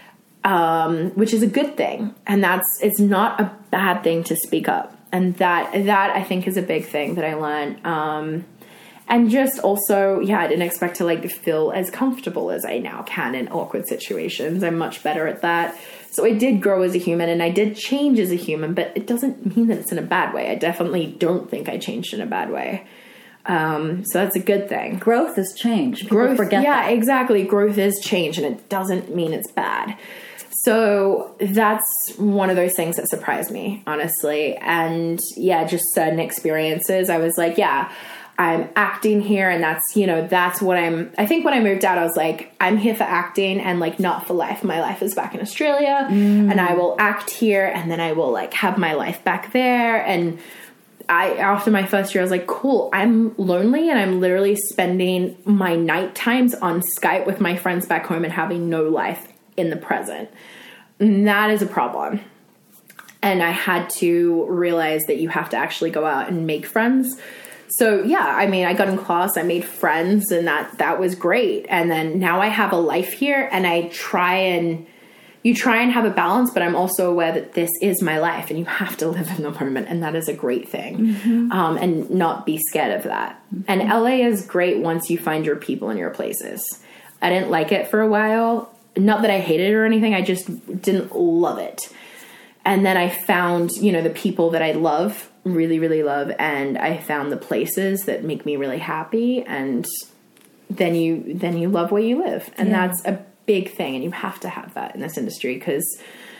Um, which is a good thing. And that's, it's not a bad thing to speak up. And that, that I think is a big thing that I learned. Um, and just also, yeah, I didn't expect to like feel as comfortable as I now can in awkward situations. I'm much better at that. So I did grow as a human and I did change as a human, but it doesn't mean that it's in a bad way. I definitely don't think I changed in a bad way. Um, so that's a good thing. Growth is change. People Growth, forget yeah, that. exactly. Growth is change and it doesn't mean it's bad. So that's one of those things that surprised me, honestly. And yeah, just certain experiences. I was like, yeah, I'm acting here. And that's, you know, that's what I'm, I think when I moved out, I was like, I'm here for acting and like not for life. My life is back in Australia mm. and I will act here and then I will like have my life back there. And I, after my first year, I was like, cool, I'm lonely and I'm literally spending my night times on Skype with my friends back home and having no life in the present. And that is a problem. And I had to realize that you have to actually go out and make friends. So yeah, I mean, I got in class, I made friends and that, that was great. And then now I have a life here and I try and, you try and have a balance, but I'm also aware that this is my life and you have to live in the moment. And that is a great thing. Mm-hmm. Um, and not be scared of that. Mm-hmm. And L A is great once you find your people and your places. I didn't like it for a while. Not that I hated it or anything. I just didn't love it. And then I found, you know, the people that I love, really, really love. And I found the places that make me really happy. And then you, then you love where you live. And yeah. that's a big thing. And you have to have that in this industry because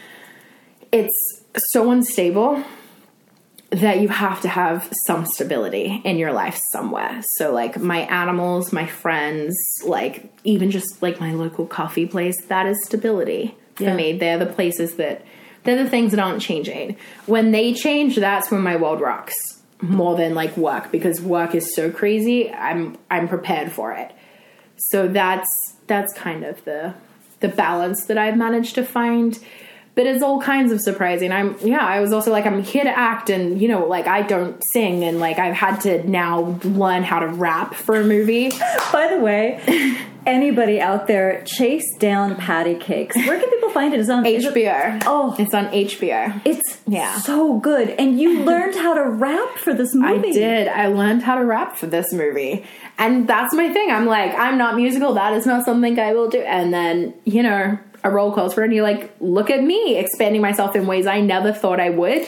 it's so unstable that you have to have some stability in your life somewhere. So like my animals, my friends, like even just like my local coffee place, that is stability for yeah. me. They're the places that, they're the things that aren't changing. When they change, that's when my world rocks more than like work because work is so crazy. I'm, I'm prepared for it. So that's, that's kind of the, the balance that I've managed to find. But it's all kinds of surprising. I'm, yeah, I was also like, I'm here to act and, you know, like I don't sing and like I've had to now learn how to rap for a movie. By the way, anybody out there, chase down Patty Cakes. Where can people find it? It's on H B O. It, oh, it's on H B O. It's yeah. so good. And you learned how to rap for this movie. I did. I learned how to rap for this movie. And that's my thing. I'm like, I'm not musical. That is not something I will do. And then, you know, a roll calls for it and you're like, look at me expanding myself in ways I never thought I would.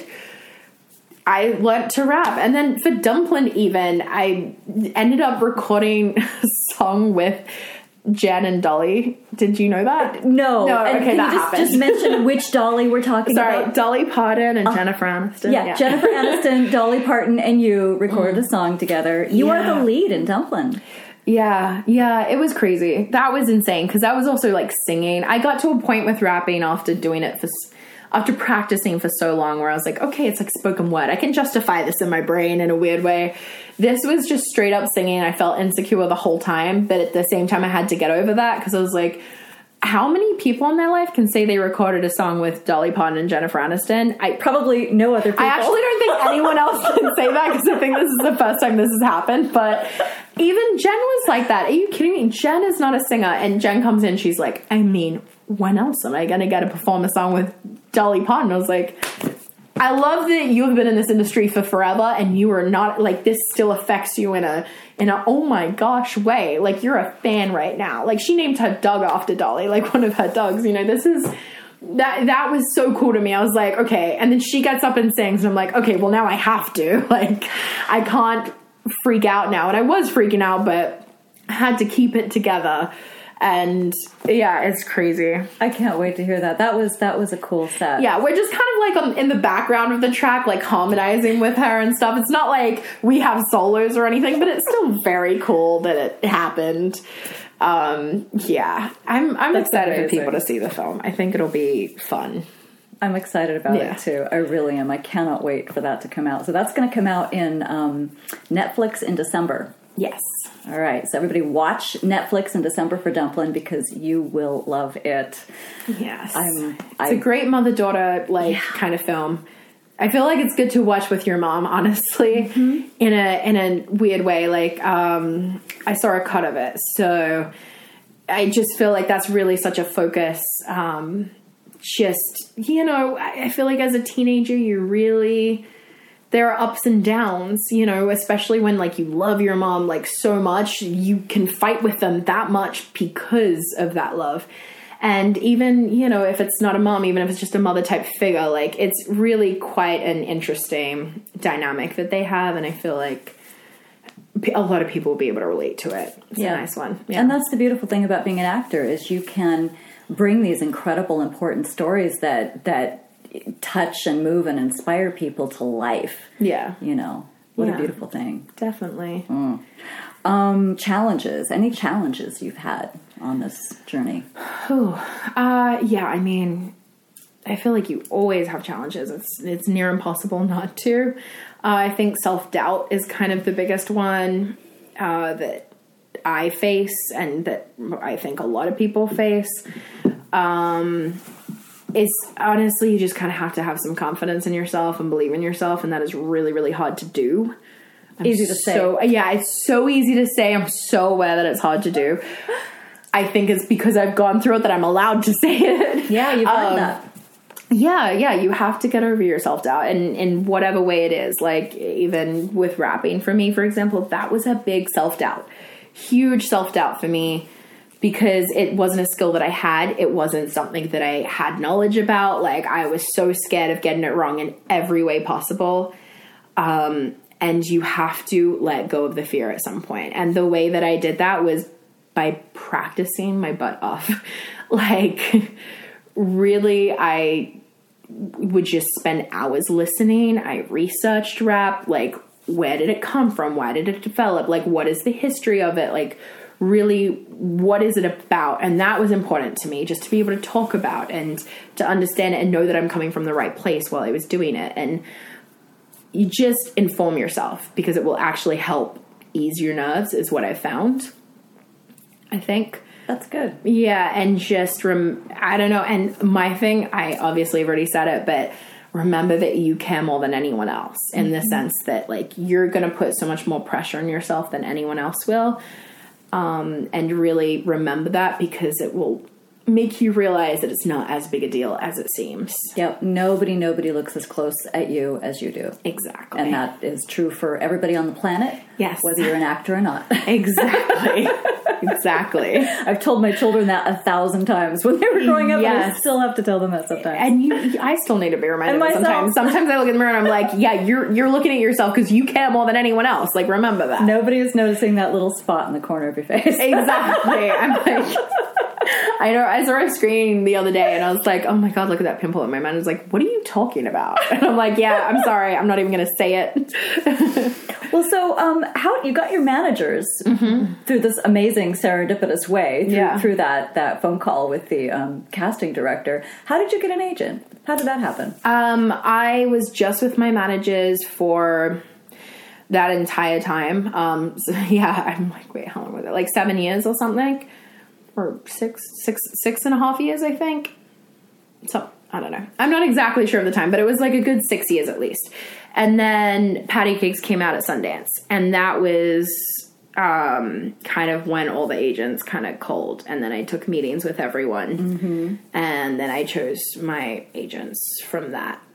I learned to rap. And then for Dumplin' even, I ended up recording a song with Jen and Dolly. Did you know that? No. No, and okay, can that you just, happened. just mention which Dolly we're talking Sorry, about? Dolly Parton and uh, Jennifer Aniston. Yeah, yeah, Jennifer Aniston, Dolly Parton, and you recorded mm. a song together. You yeah. are the lead in Dumplin'. Yeah, yeah, it was crazy. That was insane because I was also like singing. I got to a point with rapping after doing it for, after practicing for so long where I was like, okay, it's like spoken word. I can justify this in my brain in a weird way. This was just straight up singing. I felt insecure the whole time, but at the same time I had to get over that because I was like, how many people in their life can say they recorded a song with Dolly Parton and Jennifer Aniston? I probably no other people. I actually don't think anyone else can say that because I think this is the first time this has happened. But even Jen was like that. Are you kidding me? Jen is not a singer. And Jen comes in, she's like, I mean, when else am I going to get to perform a song with Dolly Parton? I was like, I love that you have been in this industry for forever and you are not, like, this still affects you in a, in a, oh my gosh way. Like, you're a fan right now. Like, she named her dog after Dolly, like one of her dogs, you know, this is, that, that was so cool to me. I was like, okay. And then she gets up and sings and I'm like, okay, well now I have to, like, I can't freak out now. And I was freaking out, but I had to keep it together. And yeah, it's crazy. I can't wait to hear that. That was that was a cool set. Yeah, we're just kind of like um, in the background of the track, like harmonizing with her and stuff. It's not like we have solos or anything, but it's still very cool that it happened. Um, yeah, I'm I'm That's excited amazing. for people to see the film. I think it'll be fun. I'm excited about Yeah. it too. I really am. I cannot wait for that to come out. So that's going to come out in um, Netflix in December. Yes. All right, so everybody watch Netflix in December for Dumplin' because you will love it. Yes. I'm, it's I, a great mother-daughter, like, Yeah. kind of film. I feel like it's good to watch with your mom, honestly, Mm-hmm. in a in a weird way. Like, um, I saw a cut of it, so I just feel like that's really such a focus. Um, just, you know, I I feel like as a teenager, you really... there are ups and downs, you know, especially when, like, you love your mom, like, so much. You can fight with them that much because of that love. And even, you know, if it's not a mom, even if it's just a mother-type figure, like, it's really quite an interesting dynamic that they have. And I feel like a lot of people will be able to relate to it. It's Yeah. a nice one. Yeah. And that's the beautiful thing about being an actor is you can bring these incredible, important stories that that touch and move and inspire people to life. Yeah. You know, what Yeah. a beautiful thing. Definitely. Um, challenges. Any challenges you've had on this journey? Oh, uh, yeah, I mean, I feel like you always have challenges. It's it's near impossible not to. Uh, I think self-doubt is kind of the biggest one uh, that I face and that I think a lot of people face. Um, it's honestly, you just kind of have to have some confidence in yourself and believe in yourself, and that is really, really hard to do. I'm Easy to say. so, yeah, it's so easy to say. I'm so aware that it's hard to do. I think it's because I've gone through it that I'm allowed to say it. Yeah, you've learned Um, that. Yeah, yeah, you have to get over your self-doubt in, in whatever way it is. Like, even with rapping, for me, for example, that was a big self-doubt. Huge self-doubt for me because it wasn't a skill that I had. It wasn't something that I had knowledge about. Like, I was so scared of getting it wrong in every way possible. Um, and you have to let go of the fear at some point. And the way that I did that was by practicing my butt off. Like, really, I would just spend hours listening. I researched rap. Like, where did it come from? Why did it develop? Like, what is the history of it? Like, really, what is it about? And that was important to me, just to be able to talk about and to understand it and know that I'm coming from the right place while I was doing it. And you just inform yourself because it will actually help ease your nerves, is what I found, I think. That's good. Yeah, and just, rem- I don't know, and my thing, I obviously have already said it, but remember that you care more than anyone else, in the sense that, like, you're going to put so much more pressure on yourself than anyone else will, um, and really remember that because it will make you realize that it's not as big a deal as it seems. Yep. Nobody, nobody looks as close at you as you do. Exactly. And that is true for everybody on the planet. Yes. Whether you're an actor or not. Exactly. Exactly. I've told my children that a thousand times when they were growing up, and I Yes. still have to tell them that sometimes. And you, I still need to be reminded And of it myself. sometimes. Sometimes I look in the mirror and I'm like, yeah, you're you're looking at yourself because you care more than anyone else. Like, remember that. Nobody is noticing that little spot in the corner of your face. Exactly. I'm like, I know. I saw a screen the other day and I was like, oh my God, look at that pimple on my mind. I was like, what are you talking about? And I'm like, yeah, I'm sorry. I'm not even going to say it. Well, so um, how you got your managers through this amazing serendipitous way through, Yeah. through that that phone call with the um, casting director. How did you get an agent? How did that happen? Um, I was just with my managers for that entire time. Um, so yeah, I'm like, wait, how long was it? Like seven years or something, or six, six, six and a half years, I think. So I don't know. I'm not exactly sure of the time, but it was like a good six years at least. And then Patty Cakes came out at Sundance, and that was um, kind of when all the agents kind of cold. And then I took meetings with everyone, mm-hmm. and then I chose my agents from that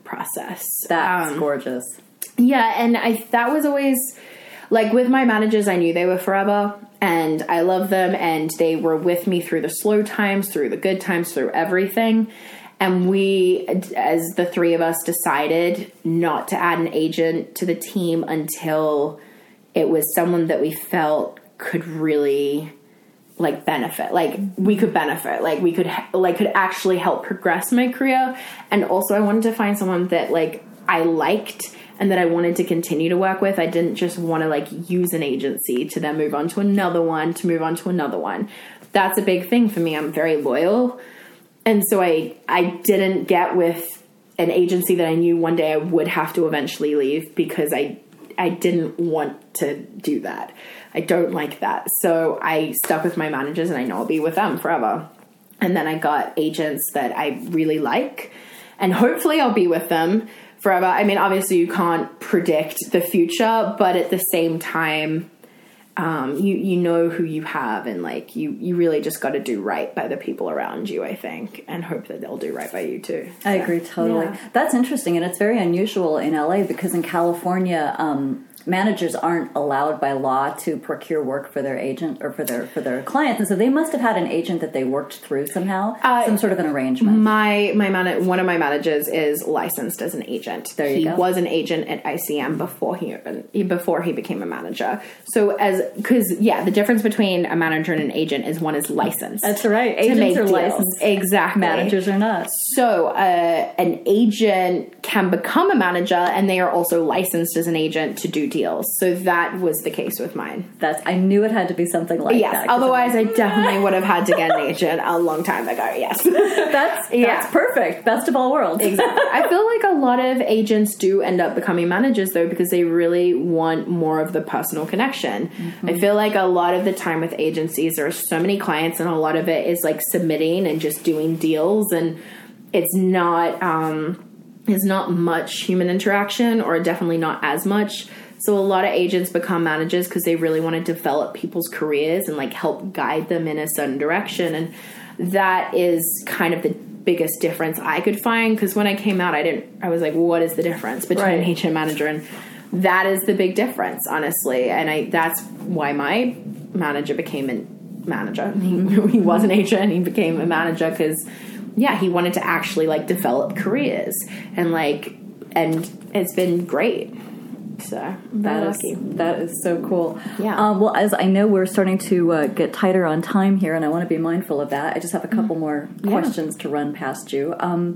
process. That's Um, gorgeous. Yeah, and I that was always, like, with my managers, I knew they were forever, and I love them, and they were with me through the slow times, through the good times, through everything. And we, as the three of us, decided not to add an agent to the team until it was someone that we felt could really, like, benefit. Like, we could benefit. Like, we could, like, could actually help progress my career. And also, I wanted to find someone that, like, I liked and that I wanted to continue to work with. I didn't just want to, like, use an agency to then move on to another one, to move on to another one. That's a big thing for me. I'm very loyal. And so I, I didn't get with an agency that I knew one day I would have to eventually leave because I, I didn't want to do that. I don't like that. So I stuck with my managers, and I know I'll be with them forever. And then I got agents that I really like, and hopefully I'll be with them forever. I mean, obviously you can't predict the future, but at the same time, um, you, you know who you have, and, like, you, you really just got to do right by the people around you, I think, and hope that they'll do right by you too. I agree totally. Yeah. That's interesting, and it's very unusual in L A because in California, um, managers aren't allowed by law to procure work for their agent or for their for their clients, and so they must have had an agent that they worked through somehow, uh, some sort of an arrangement. My my man, one of my managers is licensed as an agent. There you he go. was an agent at I C M before he before he became a manager. So as because yeah, the difference between a manager and an agent is one is licensed. That's right. to Agents make are deals. licensed. Exactly. Managers are not. So uh, an agent can become a manager, and they are also licensed as an agent to do deals. So that was the case with mine. That's I knew it had to be something like Yes, that. 'cause otherwise I'm I definitely would have had to get an agent a long time ago, yes. like, that's Yeah. that's perfect. Best of all worlds. Exactly. I feel like a lot of agents do end up becoming managers, though, because they really want more of the personal connection. Mm-hmm. I feel like a lot of the time with agencies, there are so many clients, and a lot of it is, like, submitting and just doing deals, and it's not um, it's not much human interaction, or definitely not as much. So a lot of agents become managers because they really want to develop people's careers and, like, help guide them in a certain direction. And that is kind of the biggest difference I could find, because when I came out, I didn't, I was like, what is the difference between Right. an agent and manager? And that is the big difference, honestly. And I, that's why my manager became a manager. He, he was an agent, he became a manager because, yeah, he wanted to actually, like, develop careers, and, like, and it's been great. So That is, lucky. that is so cool. Yeah. Um, well, as I know we're starting to uh, get tighter on time here, and I want to be mindful of that. I just have a couple more Yeah. questions to run past you. Um,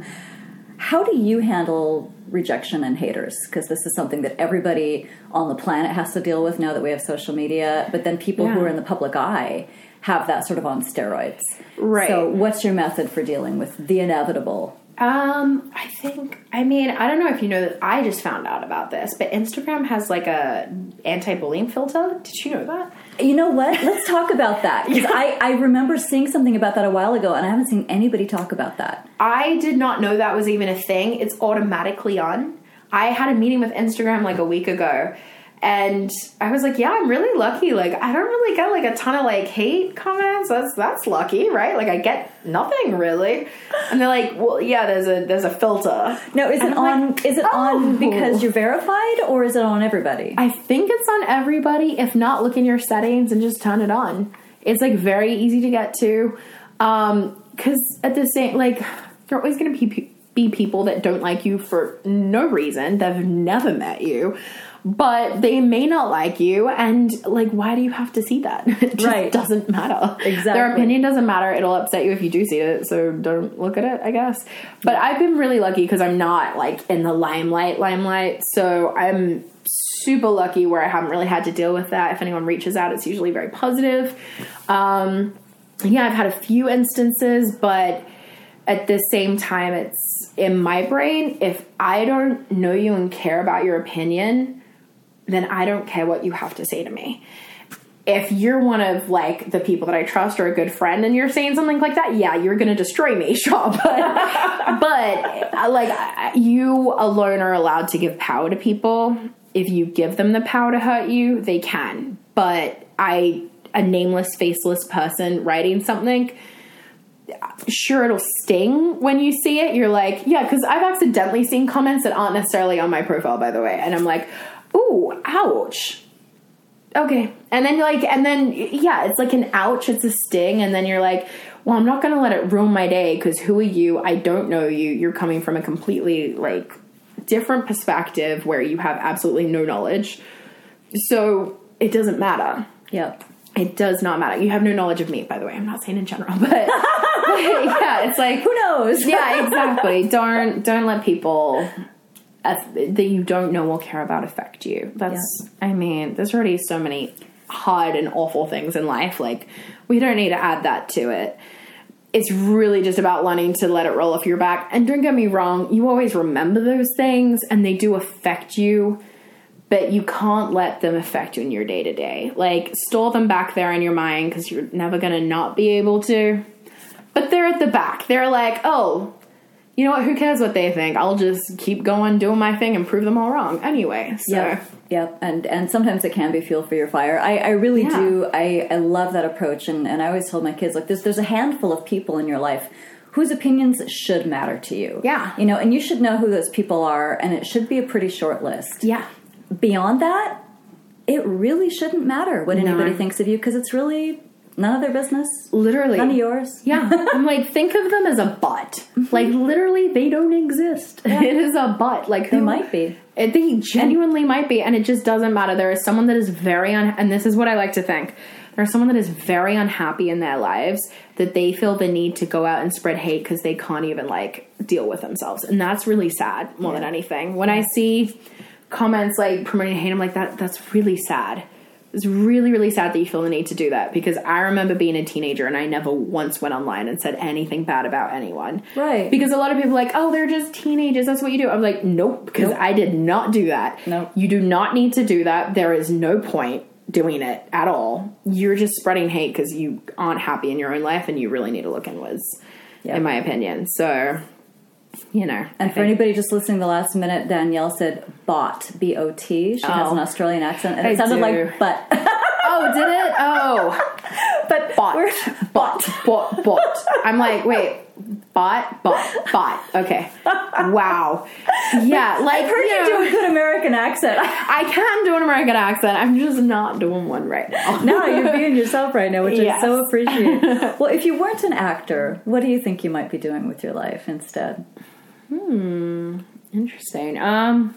how do you handle rejection and haters? Because this is something that everybody on the planet has to deal with now that we have social media. But then people Yeah. who are in the public eye have that sort of on steroids. Right. So what's your method for dealing with the inevitable? Um, I think, I mean, I don't know if you know that I just found out about this, but Instagram has, like, a anti-bullying filter. Did you know that? You know what? Let's talk about that. Because I, I remember seeing something about that a while ago, and I haven't seen anybody talk about that. I did not know that was even a thing. It's automatically on. I had a meeting with Instagram, like, a week ago, and I was like, yeah, I'm really lucky. Like, I don't really get, like, a ton of, like, hate comments. That's that's lucky, right? Like, I get nothing, really. And they're like, well, yeah, there's a there's a filter. No, is And it I'm on? like, Is it oh. on because you're verified, or is it on everybody? I think it's on everybody. If not, look in your settings and just turn it on. It's, like, very easy to get to. Um, because at the same, like, there are always going to be, be people that don't like you for no reason. They've never met you. But they may not like you, and, like, why do you have to see that? It just Right. doesn't matter. Exactly. Their opinion doesn't matter. It'll upset you if you do see it, so don't look at it, I guess. But I've been really lucky because I'm not, like, in the limelight, limelight. So I'm super lucky where I haven't really had to deal with that. If anyone reaches out, it's usually very positive. Um, yeah, I've had a few instances, but at the same time, it's in my brain, if I don't know you and care about your opinion, then I don't care what you have to say to me. If you're one of, like, the people that I trust or a good friend and you're saying something like that, yeah, you're going to destroy me, sure. But, but like, you alone are allowed to give power to people. If you give them the power to hurt you, they can. But I, a nameless, faceless person writing something, sure, it'll sting when you see it. You're like, yeah, because I've accidentally seen comments that aren't necessarily on my profile, by the way. And I'm like, ooh, ouch. Okay. And then you're like, and then, yeah, it's like an ouch. It's a sting. And then you're like, well, I'm not going to let it ruin my day because who are you? I don't know you. You're coming from a completely, like, different perspective where you have absolutely no knowledge. So it doesn't matter. Yep. It does not matter. You have no knowledge of me, by the way. I'm not saying in general, but, but yeah, it's like, who knows? Yeah, exactly. Don't don't let people uh, that you don't know or care about affect you. That's, yeah. I mean, there's already so many hard and awful things in life. Like, we don't need to add that to it. It's really just about learning to let it roll off your back. And don't get me wrong, you always remember those things, and they do affect you. But you can't let them affect you in your day-to-day. Like, store them back there in your mind because you're never going to not be able to. But they're at the back. They're like, oh, you know what? Who cares what they think? I'll just keep going, doing my thing, and prove them all wrong anyway. So. Yep, yep. And and sometimes it can be fuel for your fire. I, I really yeah. do. I, I love that approach. And, and I always told my kids, like, there's, there's a handful of people in your life whose opinions should matter to you. Yeah. You know, and you should know who those people are, and it should be a pretty short list. Yeah. Beyond that, it really shouldn't matter what anybody no. thinks of you because it's really none of their business. Literally. None of yours. Yeah. I'm like, think of them as a butt. Mm-hmm. Like, literally, they don't exist. Yeah. It is a butt. Like, they who, might be. It, they genuinely and, might be, and it just doesn't matter. There is someone that is very, un- and this is what I like to think, there's someone that is very unhappy in their lives that they feel the need to go out and spread hate because they can't even, like, deal with themselves. And that's really sad more yeah. than anything. When yeah. I see comments like promoting hate, I'm like, that that's really sad. It's really, really sad that you feel the need to do that, because I remember being a teenager and I never once went online and said anything bad about anyone. Right. Because a lot of people are like, oh, they're just teenagers, that's what you do. I'm like, nope, because nope. I did not do that. Nope. You do not need to do that. There is no point doing it at all. You're just spreading hate because you aren't happy in your own life, and you really need to look inwards, yep. in my opinion. So, you know. And I for think. anybody just listening the last minute, Danielle said bot, B O T. She oh. has an Australian accent, and it I sounded do. like butt. Oh, did it? Oh. But bot. Bot. Bot. Bot. I'm like, wait. Bot? Bot. Bot. Okay. Wow. Yeah. Like, I've heard you, you know, do a good American accent. I can do an American accent. I'm just not doing one right now. No, you're being yourself right now, which yes. I so appreciate. Well, if you weren't an actor, what do you think you might be doing with your life instead? Hmm. Interesting. Um...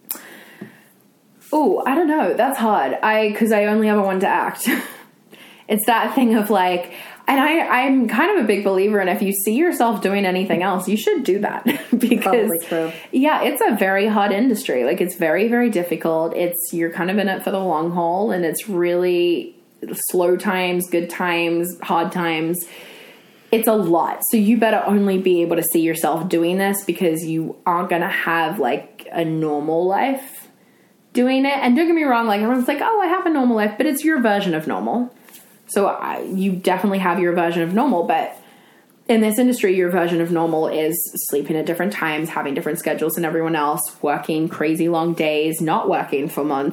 Oh, I don't know. That's hard. I, cause I only ever wanted to act. It's that thing of like, and I, I'm kind of a big believer in if you see yourself doing anything else, you should do that. Because probably true. Yeah, it's a very hard industry. Like, it's very, very difficult. It's, you're kind of in it for the long haul, and it's really slow times, good times, hard times. It's a lot. So you better only be able to see yourself doing this, because you aren't going to have like a normal life doing it. And don't get me wrong, like, everyone's like, oh, I have a normal life, but it's your version of normal. So I, you definitely have your version of normal, but in this industry, your version of normal is sleeping at different times, having different schedules than everyone else, working crazy long days, not working for months,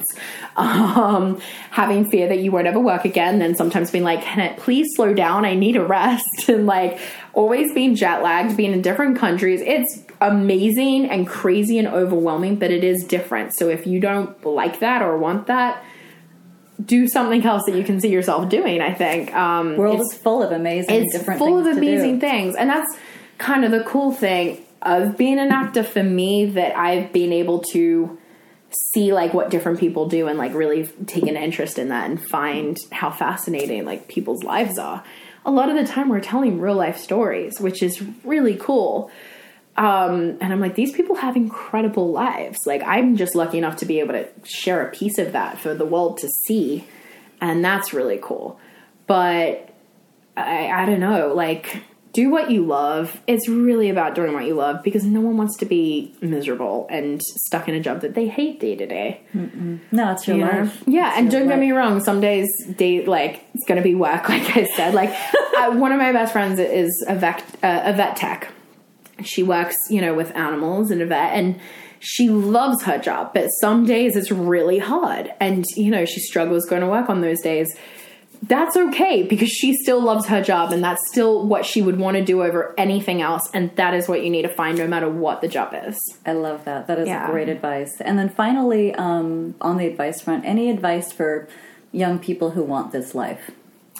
um, having fear that you won't ever work again, then sometimes being like, can it please slow down? I need a rest. And like, always being jet lagged, being in different countries. It's amazing and crazy and overwhelming, but it is different. So if you don't like that or want that, do something else that you can see yourself doing, I think. Um, world is full of amazing it's different full things of amazing to do. things. And that's kind of the cool thing of being an actor for me, that I've been able to see like what different people do and like really take an interest in that and find how fascinating like people's lives are. A lot of the time we're telling real life stories, which is really cool. Um, and I'm like, these people have incredible lives. Like, I'm just lucky enough to be able to share a piece of that for the world to see. And that's really cool. But I, I don't know, like, do what you love. It's really about doing what you love, because no one wants to be miserable and stuck in a job that they hate day to day. Mm-mm. No, it's your yeah. life. Yeah. It's and don't life. get me wrong. Some days day, like, it's going to be work. Like I said, like I, one of my best friends is a vet, uh, a vet tech. She works, you know, with animals and a vet, and she loves her job, but some days it's really hard. And, you know, she struggles going to work on those days. that's okay, because she still loves her job, and that's still what she would want to do over anything else. And that is what you need to find no matter what the job is. I love that. That is Yeah. great advice. And then finally, um, on the advice front, any advice for young people who want this life?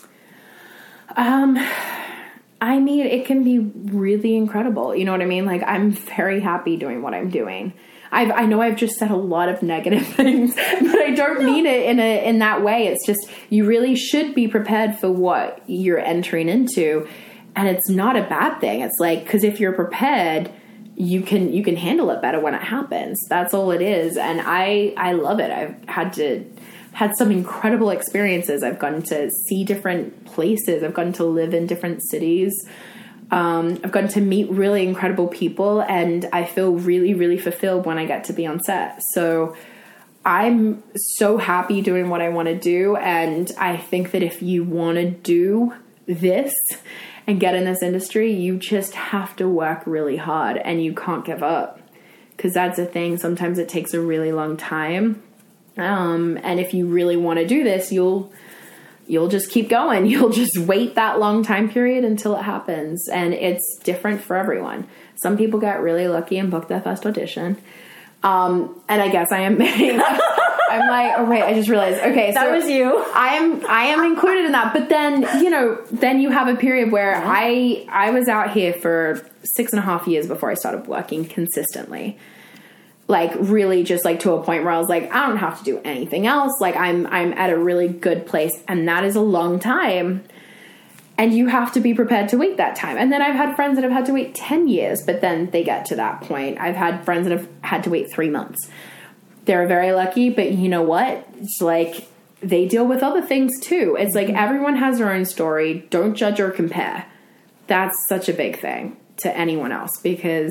Um, I mean, it can be really incredible. You know what I mean? Like, I'm very happy doing what I'm doing. I've, I know I've just said a lot of negative things, but I don't mean it in a in that way. It's just, you really should be prepared for what you're entering into, and it's not a bad thing. It's like, because if you're prepared, you can you can handle it better when it happens. That's all it is, and I I love it. I've had to had some incredible experiences. I've gotten to see different places. I've gotten to live in different cities. Um, I've gotten to meet really incredible people, and I feel really, really fulfilled when I get to be on set. So I'm so happy doing what I want to do. And I think that if you want to do this and get in this industry, you just have to work really hard, and you can't give up, because that's the thing. Sometimes it takes a really long time. Um, and if you really want to do this, you'll You'll just keep going. You'll just wait that long time period until it happens. And it's different for everyone. Some people get really lucky and book their first audition. Um, and I guess I am, I'm like, oh wait, I just realized, okay, that so was you. I am, I am included in that. But then, you know, then you have a period where yeah. I, I was out here for six and a half years before I started working consistently. Like, really just, like, to a point where I was like, I don't have to do anything else. Like, I'm I'm at a really good place. And that is a long time. And you have to be prepared to wait that time. And then I've had friends that have had to wait ten years, but then they get to that point. I've had friends that have had to wait three months. They're very lucky, but you know what? It's like, they deal with other things, too. It's like, everyone has their own story. Don't judge or compare. That's such a big thing to anyone else, because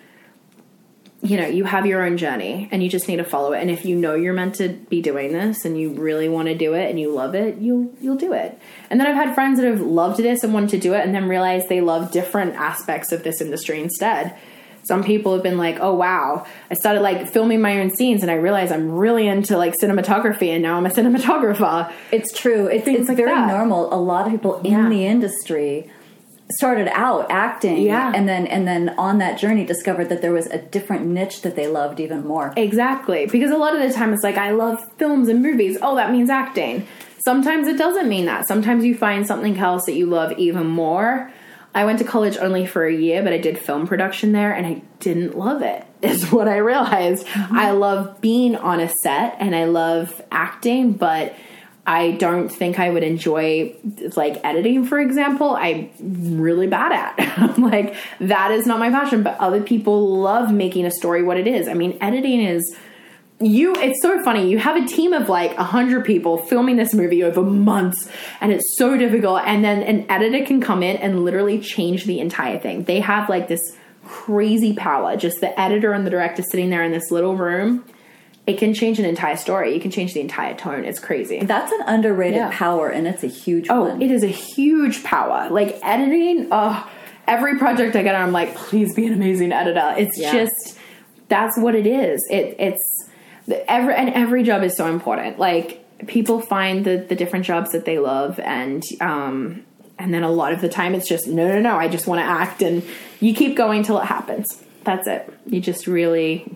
you know, you have your own journey, and you just need to follow it. And if you know you're meant to be doing this, and you really want to do it, and you love it, you'll you'll do it. And then I've had friends that have loved this and wanted to do it, and then realized they love different aspects of this industry instead. Some people have been like, oh wow, I started like filming my own scenes, and I realized I'm really into like cinematography, and now I'm a cinematographer. It's true. It's, it's like very that. normal. A lot of people in Yeah. the industry started out acting, yeah. and then and then on that journey discovered that there was a different niche that they loved even more. Exactly. Because a lot of the time it's like, I love films and movies. Oh, that means acting. Sometimes it doesn't mean that. Sometimes you find something else that you love even more. I went to college only for a year, but I did film production there, and I didn't love it, is what I realized. Mm-hmm. I love being on a set, and I love acting, but I don't think I would enjoy, like, editing, for example. I'm really bad at. I'm like, that is not my passion. But other people love making a story what it is. I mean, editing is, you. It's so funny. You have a team of, like, one hundred people filming this movie over months, and it's so difficult. And then an editor can come in and literally change the entire thing. They have, like, this crazy power. Just the editor and the director sitting there in this little room. It can change an entire story. You can change the entire tone. It's crazy. That's an underrated yeah. power, and it's a huge oh, one. Oh, it is a huge power. Like, editing, oh, every project I get on, I'm like, please be an amazing editor. It's yeah. just, that's what it is. It, it's, every, and every job is so important. Like, people find the, the different jobs that they love, and, um, and then a lot of the time it's just, no, no, no, I just want to act, and you keep going till it happens. That's it. You just really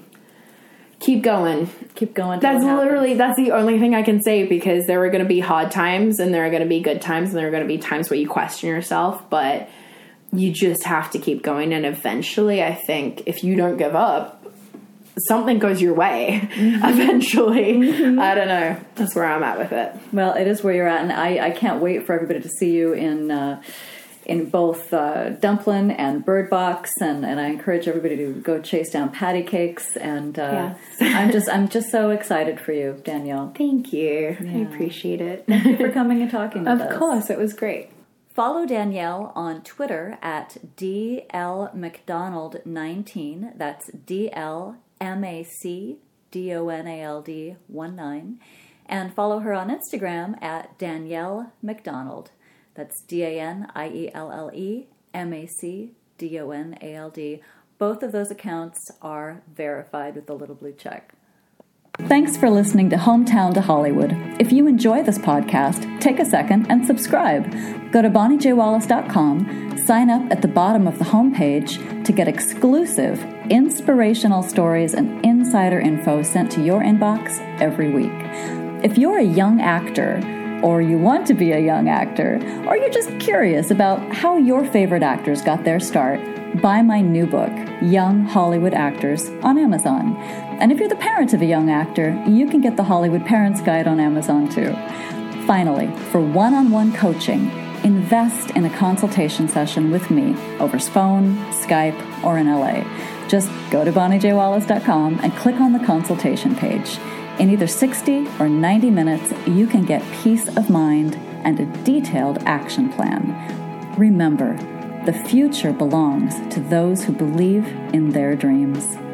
keep going. Keep going. That's literally, that's the only thing I can say, because there are going to be hard times, and there are going to be good times, and there are going to be times where you question yourself, but you just have to keep going. And eventually, I think if you don't give up, something goes your way. Mm-hmm. Eventually. Mm-hmm. I don't know. That's where I'm at with it. Well, it is where you're at, and I, I can't wait for everybody to see you in uh, in both uh, Dumplin' and Bird Box, and, and I encourage everybody to go chase down Patty Cakes, and uh, yes. I'm just I'm just so excited for you, Danielle. Thank you. Yeah. I appreciate it. Thank you for coming and talking with of us. Of course, it was great. Follow Danielle on Twitter at D L McDonald nineteen. That's D L M A C D O N A L D one nine. And follow her on Instagram at Danielle McDonald. That's D A N I E L L E M A C D O N A L D. Both of those accounts are verified with the little blue check. Thanks for listening to Hometown to Hollywood. If you enjoy this podcast, take a second and subscribe. Go to bonnie j wallace dot com, sign up at the bottom of the homepage to get exclusive, inspirational stories and insider info sent to your inbox every week. If you're a young actor, or you want to be a young actor, or you're just curious about how your favorite actors got their start, buy my new book, Young Hollywood Actors, on Amazon. And if you're the parent of a young actor, you can get the Hollywood Parents Guide on Amazon too. Finally, for one-on-one coaching, invest in a consultation session with me over phone, Skype, or in L A. Just go to bonnie j wallace dot com and click on the consultation page. In either sixty or ninety minutes, you can get peace of mind and a detailed action plan. Remember, the future belongs to those who believe in their dreams.